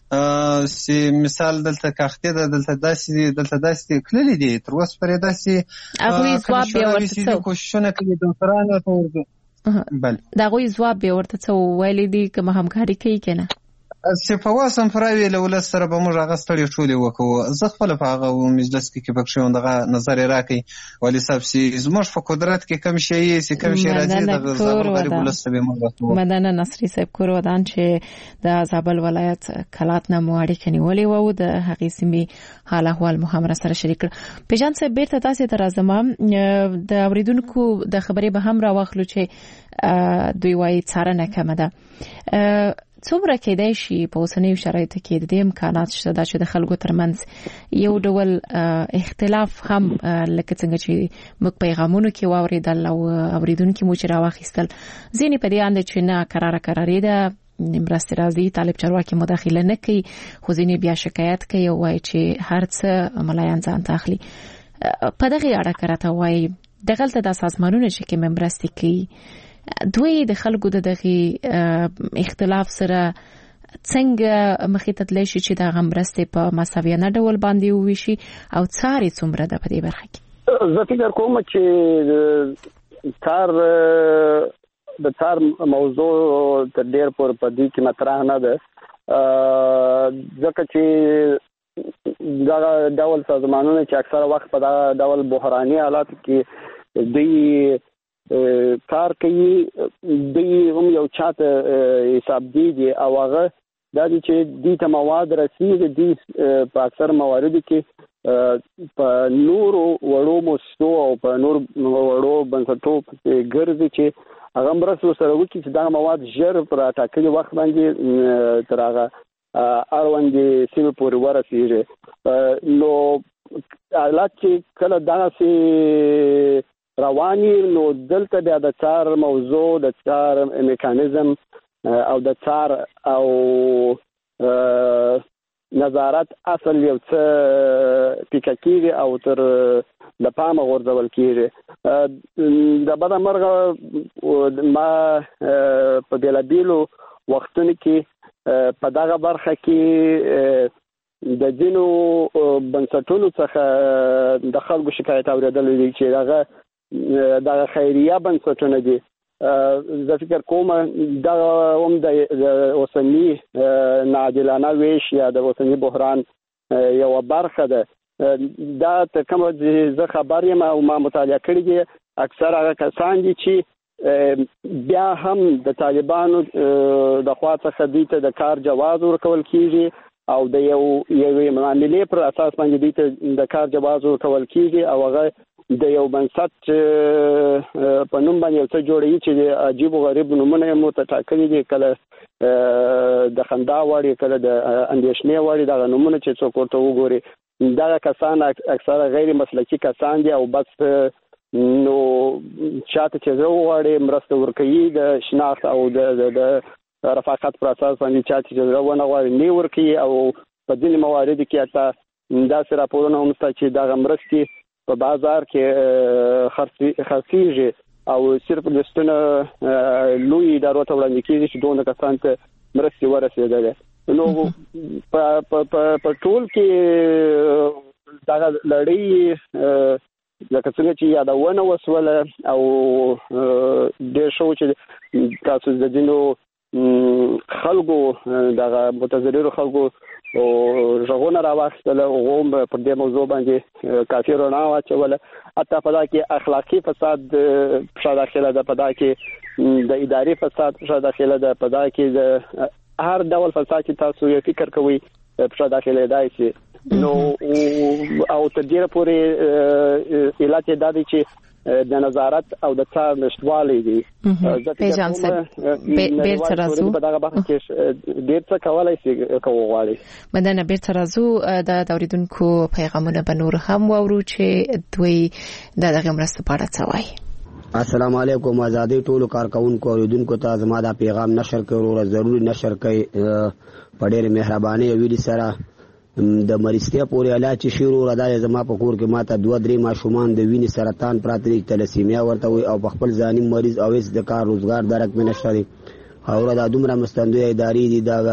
چې مثال دلته کاختې ده دلته داسې دلته داسې تللي دي تر اوسه پورې داسې هغوی ځواب بیا ورته څه کوششونه کوي ډاکټرانو ته ورغلي د هغوی ځواب بیا ورته څه وویلي دي که همکاري کوي که نه؟ چې په واسم فراوي له ولس سره به موږ هغه ستړي ټولې وکړو. زه خپله په هغه مجلس کې کې پکښې وم دغه نظر یې راکړئ والي صاحب چې زموږ په قدرت کې کوم شی یې چې کوم شی راځي د زابل غریب ولس ته به موږ رسوو. مننه نصري صاحب کور ودان چې د زابل ولایت کلات نه مو اړیکه نیولې وه او د هغې سیمې حال احوال مو هم راسره شریک کړه. پیژان صاحب بیرته تاسې ته راځم. د اورېدونکو د خبرې به هم راواخلو چې دوی وایي څارنه کمه ده. څومره کېدای شي په اوسنیو شرایطو کې د دې امکانات شته دا چې د خلکو ترمنځ یو ډول اختلاف هم لکه څنګه چې موږ پیغامونو کې واورېدل او اورېدونکي مو چې راواخیستل ځینې په دې اند چې نه قراره قرارې ده مرستې راځي طالب چارواکي مداخله نه کوي خو ځینې بیا شکایت کوي او وایي چې هر څه ملایان ځان ته اخلي. په دغې اړه که راته وایي دغلته دا سازمانونه چې کومې مرستې کوي دوی د خلکو د دغه اختلاف سره څنګه مخې ته تللی شي چې دا مرستې په مساویانه ډول باندې وویشي او څارې څومره ده په دې برخه کې؟ زه فکر کوم چې څار د څار موضوع تر ډېر پورې په دې کې مطرح نه ده، ځکه چې دا ډول سازمانونه چې اکثره وخت په دا ډول بحراني حالاتو کې دوی کار کوي، دوی هم یو چاته حساب دیږي او هغه دا دي چې دوی ته مواد رسېږي، دوی په اکثر مواردو کې په نورو وړو مؤسسو او په نور وړو بنسټو ګرځي چې هغه مرستو سره وکړي چې دا مواد ژر پر ټاکلي وخت باندې تر هغه اړوندې سیمې پورې ورسېږي. نو حالات چې کله دغسې رواني، نو دلته بیا د څار موضوع، د څار میکانیزم او د څار او نظارت اصل یو څه پیکه کېږي او تر د پامه غورځول کېږي. د بده مرغه ما په بېلابېلو وختونو کې په دغه برخه کې د ځینو بنسټونو څخه د خلکو شکایت اورېدلی دی چې دغه دغه خیریه بنسټونه دي. زه فکر کوم دا هم د اوسني ناعادلانه ویش یا د اوسني بحران یوه برخه ده. دا ته کومه زه خبر یم او ما مطالعه کړي دي، اکثر هغه کسان دي چې بیا هم د طالبانو د خوا څخه دوی ته د کار جواز ورکول کېږي او د یو یوې معاملې پر اساس باندې دوی ته د کار جواز ورکول کېږي او هغه د یو بنسټ په نوم باندې یو څه جوړوي چې عجیب و غریب نومونه یې مورته ټاکلي دي، کله د خندا وړ، کله د اندېښنې وړ، دغه نومونه چې څوک ورته وګوري. دغه کسان اکثره غیر مسلکي کسان دي او بس نو چاته چې زه وغواړې مرسته ورکوي د شناخت او د رفاقت پر اساس باندې، چاته چې زه ونه غواړې نه ورکوي. او په ځینې مواردو کې حتی داسې راپورونه هم شته چې دغه مرستې په بازار کې خرڅېږي او صرف لستونه لوی ادارو ته وړاندې کېږي چې دونه کسان ته مرستې ورسېدلې. نو په ټول کې دغه لړۍ لکه څنګه چې یادونه وسوله او ډېر شو چې تاسو د ځینو خلکو دغه متضررو خلکو غږونه راواخیستله، هغو هم پر دې موضوع باندې کافي رڼا واچوله. حتی په دا کې اخلاقي فساد پښه داخله ده، په دا کې د اداري فساد پښه داخله ده، په دا کې د هر ډول فساد چې تاسو یې فکر کوئ پښه داخلېدای شي. نو او تر ډېره پورې علت یې دا دی چې د نظارت او د څار نشتوالی دی. پیژان صاحب بیرته راځو، په دغه برخه کې ډېر څه کولی شي که وغواړي. مننه. بیرته راځو، د اورېدونکو پیغامونه به نور هم واورو چې دوی د دغه مرستو په اړه څه وایي. السلام علیکم. آزادۍ ټولو کارکونکو اوریدونکو ته زما دا پیغام نشر کړئ وروره، ضروري نشر کړئ په ډېرې مهربانۍ او ویلي سره. د مریضتیا پورې علاج چې شي وروره، دا زما په کور کې ماته دوه درې ماشومان د وینې سرطان پراته دي، تلسیمیا ورته وایي، او په خپل ځاني مریض او هېڅ د کار روزګار درک مې نشته دی. او وروره دا دومره مستندویه ادارې دي، دا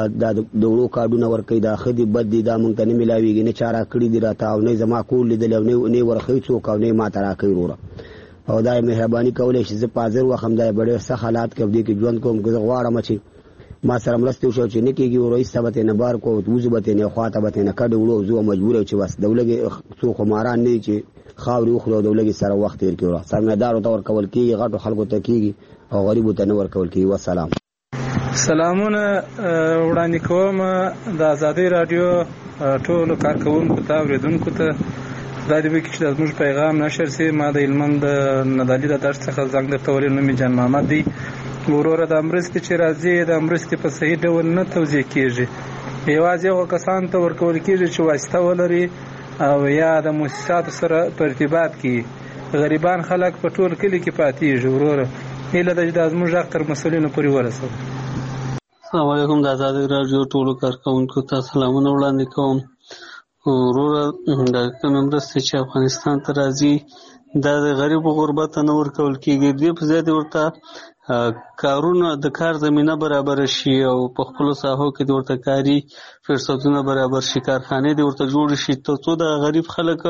د وړو کارډونه ورکوي، دا ښه دي بد دي، دا موږ ته نه میلاوېږي، نه چا راکړي دي راته، او نه زما کور لیدلی او نه ورښوي څوک او نه یې ماته راکوي وروره. او دا یې مهرباني کولی شي زه په حاضر وخم، دا یې په ډېر سخت حالات کې دې کې ژوند کوم، که زه غواړم چې ما سره مرستې وشي چې نه کېږي ورو ایسته به ترېنه بار کو وځو به ترېنه خوا ته به ترېنه کډې وړو زو مجبور یو چې بس د ولږې څو خماران نه دي چې خاورې وخوري او د ولږې سره وخت تېر کړي وروره. سرمایهدارو ته ورکول کېږي، غټو خلکو ته کېږي او غریبو ته نه ورکول کېږي. والسلام. سلامونه وړاندې کوم د ازادۍ راډیو ټولو کارکوونکو ته اورېدونکو ته. دا دې وکړي چې زموږ پیغام نشر سي. ما د هلمند ندالي د درس څخه زنګ درته ولې نوم مې جان محمد دی. وروره د مرستې چې راځي د مرستې په صحیح ډول نه توزیع کېږي، یوازې هغو کسانو ته ورکول کېږي چې واسطه ولري او یا د مؤسساتو سره په ارتباط کې. غریبان خلک په ټول کلي کې پاتېږي. وروره هیله ده چې دا زموږ غږ تر مسؤلینو پورې ورسوو. السلام علیکم. د ازادۍ راډیو ټولو کارکوونکو ته سلامونه وړاندې کوم. وروره د کومې مرستې چې افغانستان ته راځي دا د غریبو غربت ته نه ورکول کېږي، دې په ځای دې ورته کارونه د کار زمینه برابر شي او په خپل ساحو کې د ورته کاری فرصتونه برابر شي، کارخانه د ورته جوړ شي ترڅو د غریب خلک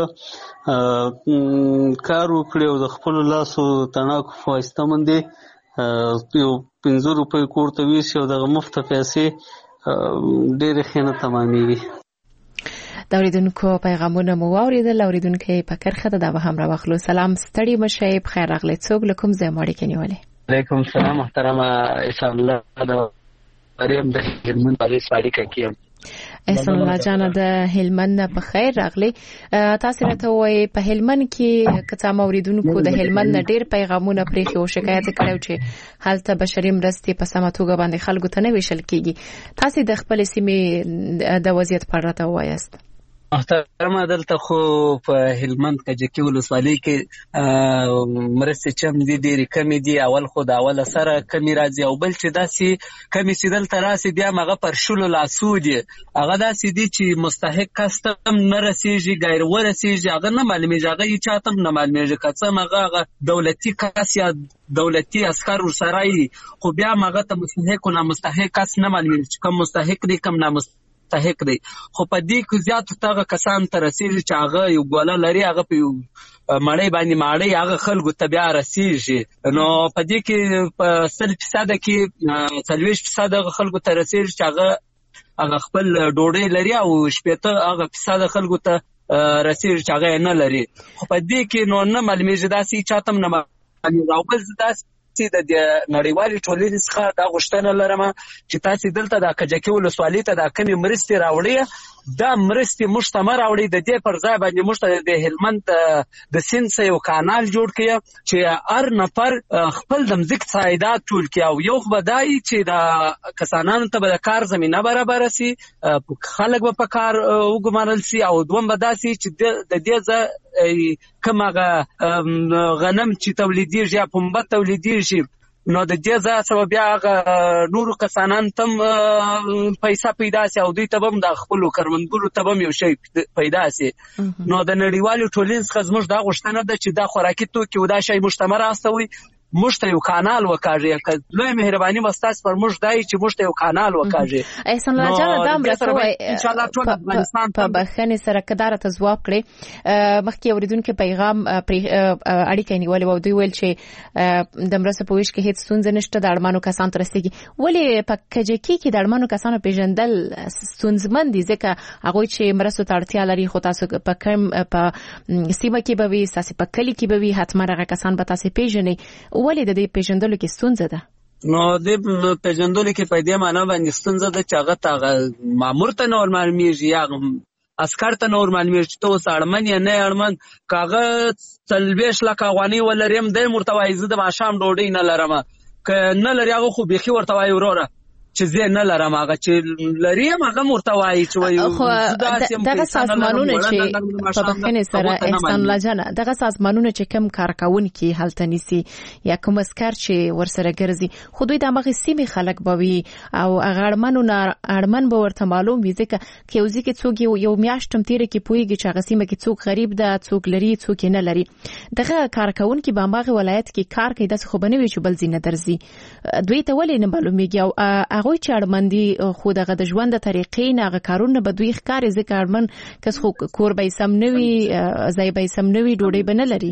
کار وکړي او د خپل لاسو تڼاکو په واسطه باندې یو پنځه روپۍ کور ته ویسي او دغه مفته پیسې ډېرې ښې نه تمامېږي. د اورېدونکو پیغامونه مو واورېدل. اورېدونکی په کرښه ده، دا به هم راواخلو. سلام، ستړي مه شئ، بخیر راغلی. څوک له کوم ځایه مو اړیکې نیولې؟ علیکم السلام محترمه احسان الله د مریم د هلمند پالیس اړیکه کیم. احسان الله جان د هلمند په خیر راغلی. تاسو راته وایي په هلمند کې کڅا موریدونکو د هلمند ډیر پیغامونه پرې او شکایت کړو چې حالت بشري مرستې په سمه توګه باندې خلکو ته نه ویشل کیږي. تاسو د خپل سیمې د وضعیت په اړه راته وایاست؟ محترمه دلته خو په هلمند کجکي ولسوالۍ کې مرستې چم دي ډېرې کمې دي. اول خو د اوله سره کمې راځي او بل چې داسې کمې چې دلته راسي بیا هم هغه پر شلو لاسو دي. هغه داسې دي چې مستحق کس ته هم نه رسېږي، غیر ورسېږي، هغه نه معلومېږي، هغه هېچا ته هم نه معلومېږي. که څه هم هغه هغه دولتي کس یا دولتي عسکر ورسره وي خو بیا هم هغه ته مستحق و نامستحق کس نه معلومېږي چې کم مستحق دی کم نامستحق مستحق دی. خو په دې کې زیات تاغه کسان ته رسېږي چې هغه یو ګوله لري، هغه په یو مړی باندې ماړی هغه خلکو ته بیا رسېږي. نو په دې کې په سل فیصده کې څلوېښت فیصده هغه خلکو ته رسېږي چې هغه هغه خپل ډوډۍ لري او شپېته هغه فیصده خلکو ته رسېږي چې هغه یې نه لري. خو په دې کې نو نه معلومېږي، داسې چا ته هم نه معلومېږي. او بل داسې د نړیوالې ټولنې څخه دا غوښتنه لرم چې تاسو دلته د کجکي ولسوالۍ ته دا کمې مرستې راوړئ، دا مرستې موږ ته مه راوړئ. د دې پر ځای باندې موږ ته د هلمند د سیند څخه یو کانال جوړ کړئ چې هر نفر خپل د مځکې څخه عایدات ټول کړي. او یو خو به دا وي چې د کسانانو ته به د کار زمینه برابره سي، خلک به په کار وګمارل سي. او دوم به داسې چې د دې ځای کوم هغه غنم چې تولیدېږي یا پنبه تولیدېږي نو د دې ځای څخه بیا هغه نورو کسانانو ته هم پیسه پیدا سي او دوی ته به هم د خپلو کروندګرو ته به هم یو شی پیدا سي. نو د نړیوالې ټولنې څخه زموږ دا غوښتنه ده چې دا خوراکي توکي او دا شی موږ ته مه راستوئ، موږ ته یو کانال وکاږي. لویه مهرباني به ستاسو پر موږ دا وي چې موږ ته یو کانال وکاږي. احسان الله جان دا هم راته وایي په بښنې سره که دا راته ځواب کړې. مخکې اورېدونکي پیغام اړیکه نیولې وه او دوی ویل چې د مرستې په ویش کې هېڅ ستونزه نشته، د اړمنو کسانو ته رسېږي. ولې په کجکي کې د اړمنو کسانو پیژندل ستونزمن دي؟ ځکه هغوی چې مرستو ته اړتیا لري خو تاسو په کم په سیمه کې به وي، تاسو په کلي کې به وي، حتما هغه کسان به تاسو پیژنئ. ولې د دې پیژندلو کې ستونزه ده؟ نو د پیژندلو کې په دې معنا باندې ستونزه ده چې هغه ته مامور ته نه ورمعلومېږي یا عسکر ته نه ورمعلومېږي چې ته اوس اړمن یا نه اړمن. که هغه څلوېښت لکه افغانۍ ولري هم دی هم ورته وایي زه د ماښام ډوډۍ نه لرم، که نه لري هغه خو بیخي ورته وایي وروره چې زه نه لرم، هغه چې لري هم هغه ورته وایي چې وایي دغه سازمانونه چې په بښنې سره احسان الله جان دغه سازمانونه چې کم کارکوونکي هلته نیسي یا کوم عسکر چې ورسره ګرځي خو دوی د همغې سیمې خلک به وي او هغه اړمنو نه اړمن به ورته معلوم وي. ځکه که یو ځای کې څوک یو میاشت هم تېره کې پوهېږي چې هغه سیمه کې څوک غریب ده، څوک لري څوک یې نه لري. دغه کارکوونکي به هماغې ولایت کې کار کوي، داسې خو به نه وي چې بل ځای نه درځي. دوی ته ولې نه معلومېږي؟ او هغوی چې اړمن دي خو دغه د ژوند د طریقې نه هغه کارونه به دوی ښکاري، ځکه اړمن کس خو کور به یې سم نه وي، ځای به یې سم نه وي، ډوډۍ به نه لري.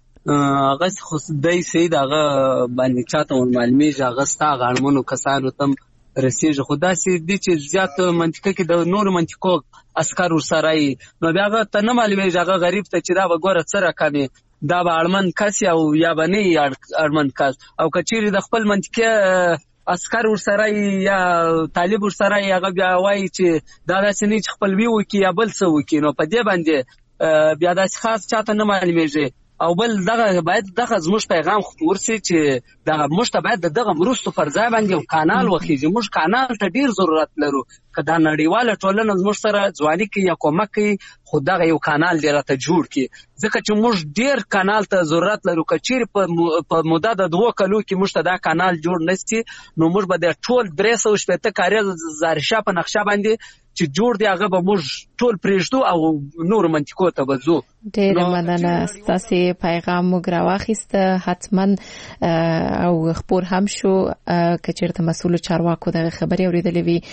هغه خو دی صحیح د هغه باندې چا ته ورمعلومېږي، هغه ستا هغه اړمنو کسانو ته هم رسېږي. خو داسې دي چې زیات منطقه کې د نورو منطقو عسکر ورسره وي نو بیا هغه ته نه معلومېږي هغه غریب ته چې دا به ګوره څه رقم یې، دا به اړمن کس او یا به نه وي اړمن کس. او که چیرې د خپل منطقې عسکر ورسره یا طالب ورسره هغه بیا وایي چې دا داسې نه چې خپلوي وکړي یا بل څه وکړي، نو په دې باندې بیا داسې خاص چاته نه معلومېږي. او بل دغه باید دغه زموږ پیغام خپور سي چې دغه موږ ته باید دغه مرستو پر ځای باندې یو کانال وخیږي. موږ کانال ته ډیر ضرورت لرو، که دا نړیواله ټولنه زموږ سره ځواني کوي یا کومک کوي خو دغه یو کانال دې راته جوړ کړي، ځکه چې موږ ډیر کانال ته ضرورت لرو. که چیرې په موده د دوو کلو کې موږ ته دا کانال جوړ نشي نو موږ به د ټول درې سوه شپېته کاریز زاریشا په نقشه باندې چې جوړ دی هغه به موږ ټول پرېږدو او نورو منطقو ته به ځو. ډېر مننه ستاسو پیغام موږ راواخیسته حتما او خبر هم شو که چیرته مسؤل چارواکو د خبري اوریدلې وي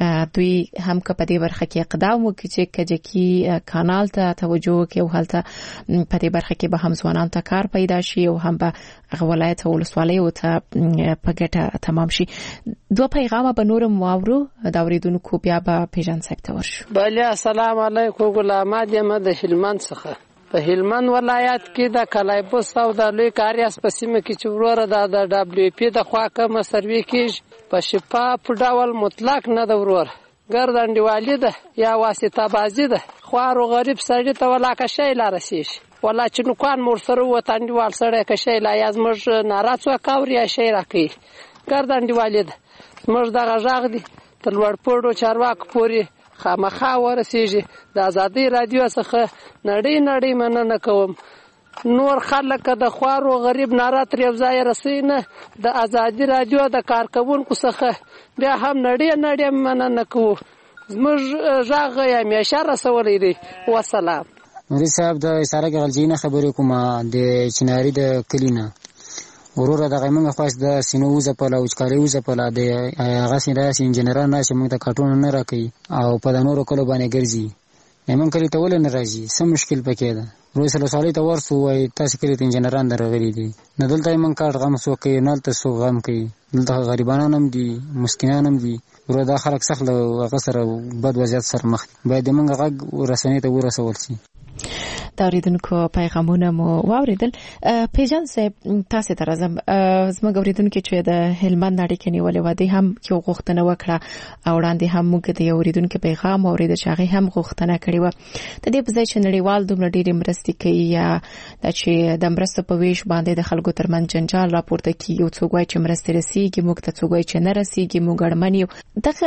دوی هم که په دې برخه کې اقدام وکړي چې کجکی کانال ته توجه کوي او هلته په دې برخه کې به هم ځوانان ته کار پیدا شي او هم به ولایت او ولسوالۍ او ته په ګټه تمام شي. دوه پیغام به نور مواورو دا اوریدونکو بیا به پیژن سکته ورشو. بله السلام علیکم ګلامه دې د هلمند څخه په هلمند ولایت کې د کلایبوس او د لوی کاریاس په سیمه کې چې وروره د دبليو پی د خوا کومه سروې کېږي په شفاف ډول مطلق نه د ورور ګردنډوالي ده یا واسطه بازي ده خوارو غریب سړی ته ولا که شی لا رسیږي ولا چې نوکان مور سره وطنډوال سړی که شی لا یا زموږ ناراڅو کاوري یا شی راکوي ګردنډوالي ده زموږ دغه غږ دی تر لوړ پوړو چارواکو پورې خامخا ورسیږي. د ازادي رادیو څخه نړۍ نړۍ مننه کوم. نور خلک د خوارو غریب ناره تر یو ځای رسي نه د ازادي رادیو د کارکونکو څخه بیا هم نړۍ نړۍ مننه کوو. زموږ غږ یې همیشه رسولی دی. والسلام. مولوي صاحب د اشاره غلجینه خبرې کوم د چناري د کلینا وروره دغه موږ خاص د سینوزه په لاوچ کالي وزه په لا د هغه سینه انجنیران نشه موږ ته کارټون نه راکې او په د نورو کلو باندې ګرځي موږ کلی ته ول نه راځي سم مشکل پکې ده. روز له سوالي ته ورسو وای تاسو کلی ته انجنیران درغلي دي نه دلته موږ کار غم سو کوي نه تاسو سو غم کوي دلته غریبانو هم دي مسکینان هم دي ورو دا خلک سخت هغه سره بد وضعیت سره مخ باید موږ غږ رسنۍ ته ورسول شي. دا اوریدونکو پیغامونه مو واوریدل. پیجان صاحب تاسو ته راځم. زموږ اوریدونکو چې د هلمند نړۍ کې نیولې و دي هم یو غوښتنه وکړه او وړاندې هم موږ د اوریدونکو پیغام اوریدل چې هغه هم غوښتنه کړې و د دې په ځای چې نړیوال دومره ډېرې مرستې کوي یا د چې د مرستو په ویش باندې د خلکو ترمنځ جنجال راپورته کیږي او څوک وایي چې مرستې رسیږي موږ ته څوک وایي چې نه رسیږي موږ اړمن یو دغه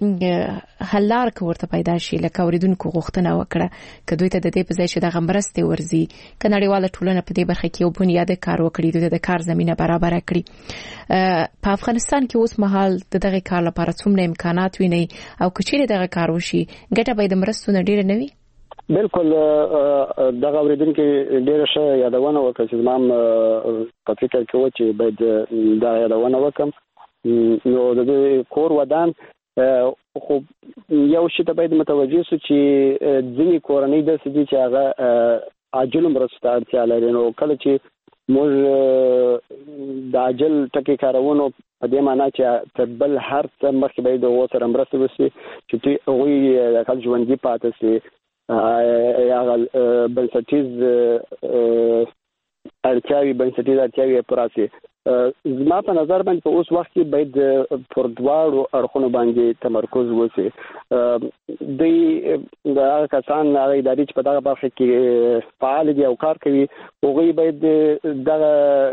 حل لار ورته پیدا شي. لکه اوریدونکو غوښتنه وکړه که دوی ته د دې په ځای چې دغه مرستې ورزي که نړیواله ټولنه په دې برخه کې یو بنیادی کار وکړي دوی د کار زمينه برابر کړي. په افغانستان کې اوس مهال دغه کار لپاره څومره امکانات ویني او کچېره دغه کار وشي ګټه به د مرستو نه ډیره نه وي؟ بالکل دغه اوریدونکو ډیره ښه یادونه وکړه چې زمام په فکر کې و چې باید دا یادونه وکم نو د کور ودان خو یو شی ته باید متوجه شو چې ځینې کورنۍ د سدي چې هغه عاجل مرسته اړتیا لري نو کله چې موږ د عاجل ټکی کارونو په دې معنی چې تبل هر څه مخکې باید د وسره مرسته وشي چې دوی د خپل ژوندۍ پاتې شي یا بنسټیز اړتیاوي بنسټیز اړتیاوي پراسي. زما په نظر باندې په اوس وخت کې باید پر دواړو اړخونو باندې تمرکز وشي. د هغه کسان هغه ادارې چې په دغه برخه کې فعال دي او کار کوي هغوی باید دغه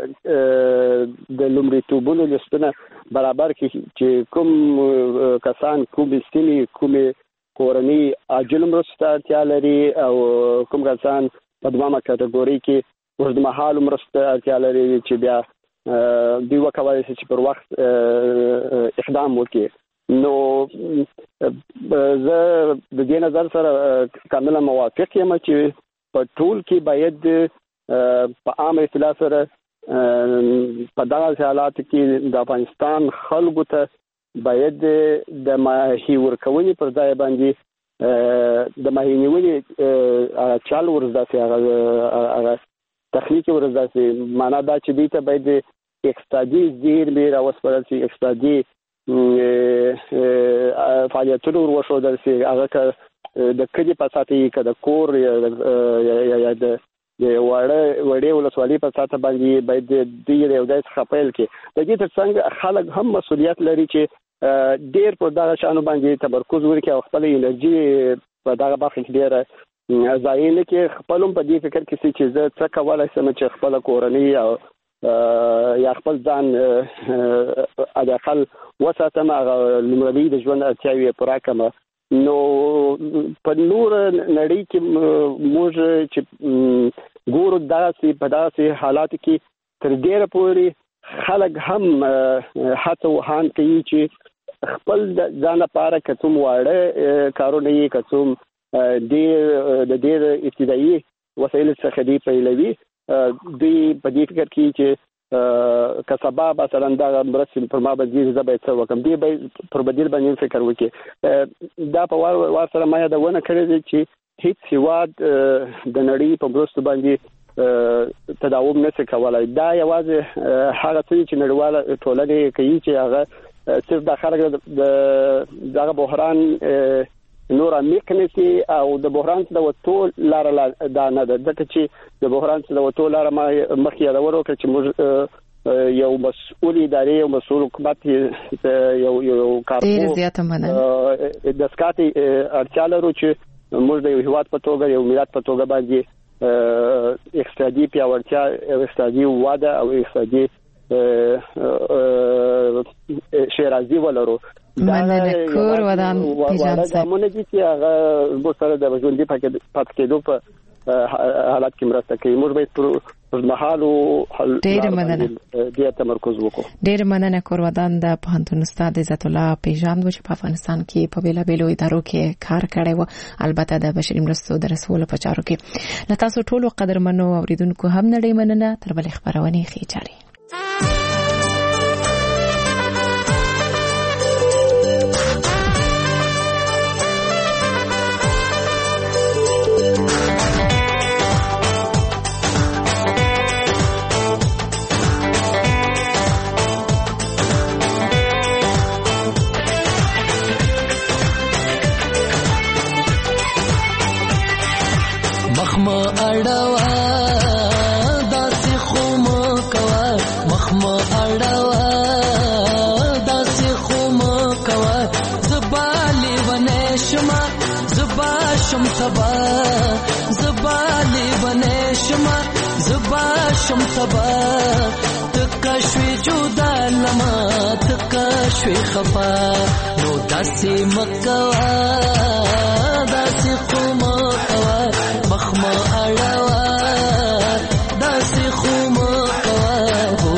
د لومړیتوبونو لستونه برابر کړي چې کوم کسان کوم سیمې کومې کورنۍ عاجل مرسته اړتیا لري او کوم کسان په دوامه کټګوري کې اوږدمهاله مرسته اړتیا لري چې بیا دوی وکولای شي چې پر وخت اقدام وکړي. نو زه د دې نظر سره کاملا موافق یم چې په ټول کې باید په عام اصطلاح سره په دغه حالات کې د افغانستان خلکو ته باید د ماهي ورکونې پر ځای باندې د ماهي نیولې چال ورزداسي هغه تخنیکی ورزداسي معنا دا چې دوی ته باید اقتصادي زیرمې راوسپارل شي اقتصادي فعالیتونه وروښودل شي هغه که د کلي په ساته یې که د کور یا د وړې ولسوالۍ په ساته باندې باید دوی د یو ځای څخه پیل کړي. د دې تر څنګ خلک هم مسؤلیت لري چې ډېر پر دغه شیانو باندې تمرکز وکړي او خپله انرژي په دغه برخه کې ډېره ضایع نه کړي. خپل هم په دې فکر کې چې زه څه کولی شم چې خپله کورنۍ او یا خپل ځان حداقل وساتم هغه لومړنۍ د ژوند اړتیاوې یې پوره کړم. نو په نور نړۍ کې موږ چې ګورو داسې په داسې حالاتو کې تر ډېره پورې خلک هم هڅه وهان کوي چې خپل ځان لپاره که څوم واړه کارونه یې که څوم ډېر د ډېر ابتدایي وسایل څخه دی پیلوي دوی په دې فکر کې چې کسبا مثلا دا مرسته پر ما باندې زبې څه وکم دی به پر بدیل باندې فکر وکړي دا په وار وار سره ما دا ونه کړی چې هیڅ هیواد د نړۍ په مرسته باندې تداوم نشي کولای دا یوازې هغه څه چې نړیواله ټولنه کوي چې هغه صرف د خلک د دغه بحران نور عمیق نشي او د بحران د وټو لار دا نه ده ځکه چې د بحران د وټو لار ما مخکې یادورو چې موږ یو مسؤل ادارې او مسؤل حکومت یو یو کار ډیر زیاته مننه د سکاتي اړتیا لرو چې موږ د یو هیواد په توګه یو ملت په توګه باندې اقتصادي پیاوړتیا اقتصادي واده او اقتصادي شیرازي ولرو مننه کور ودان پیژان صاحب مونږ دي چې هغه مو سره د ژوندۍ پاتې کېدو په حالت کې مرسته کوي موږ به پر مهالو ډیر مننه دې تمرکز وکړو ډیر مننه کور ودان د پوهنتون استاد عزت الله پیژان و چې په افغانستان کې په بیلا بیلو ادارو کې کار کړی و البته د بشري مرستو د رسولو په چارو کې له تاسو ټولو قدرمنو اوریدونکو هم نړۍ مننه تر بلې خبرونه ښې چاري مخما اړوا داسې خو مو کوا مخما اړوا داسې خو مو کوا زبالي ونه شما زبا شم سبا زبالي ونه شما زبا شم سبا تکشوي جدا لما تکشوي خفا نو داسې مکوا داسې خو مو کوا مخما اړوا داسې خو مو کوا هو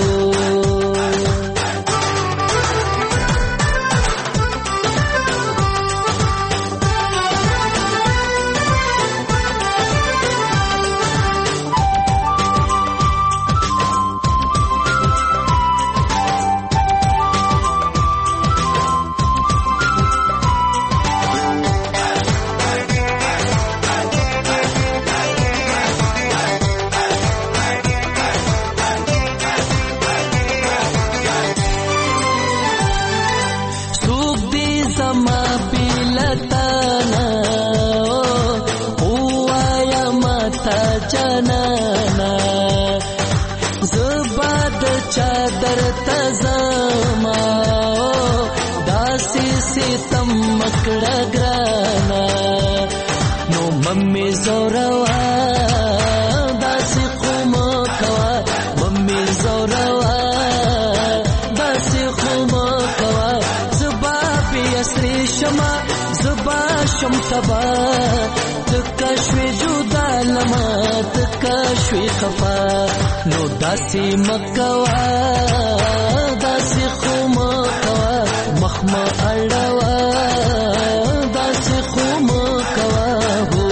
چادر تزما داسې ستم مکړه ګرانا نو ممي زوروا داسې قوم کوا ممي زوروا داسې قوم کوا زبا په اسري شما زبا شم سبا تکشوي جدا لما تکشوي خفا نو داسې مکوا داسې خو مکوا مخما اړوا داسې خو مکوا هو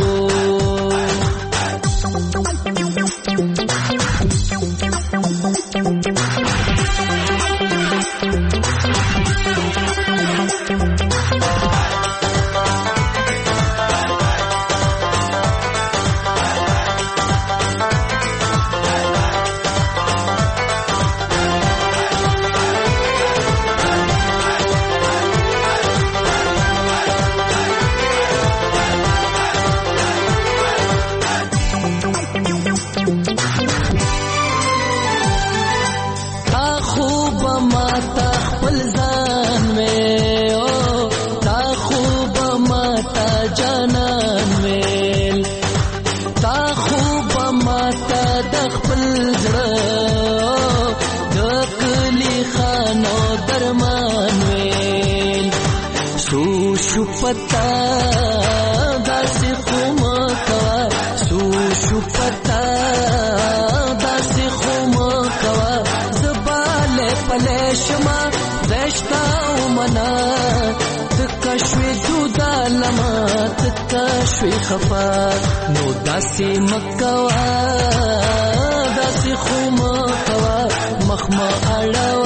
پتا داسې قوم کوا سو شو پتا داسې قوم کوا زباله پلشما دشتا ومنا تک شوي جدا لما تتا شوي خفا نو داسي مکوا داسي خو مکوا مخما اړه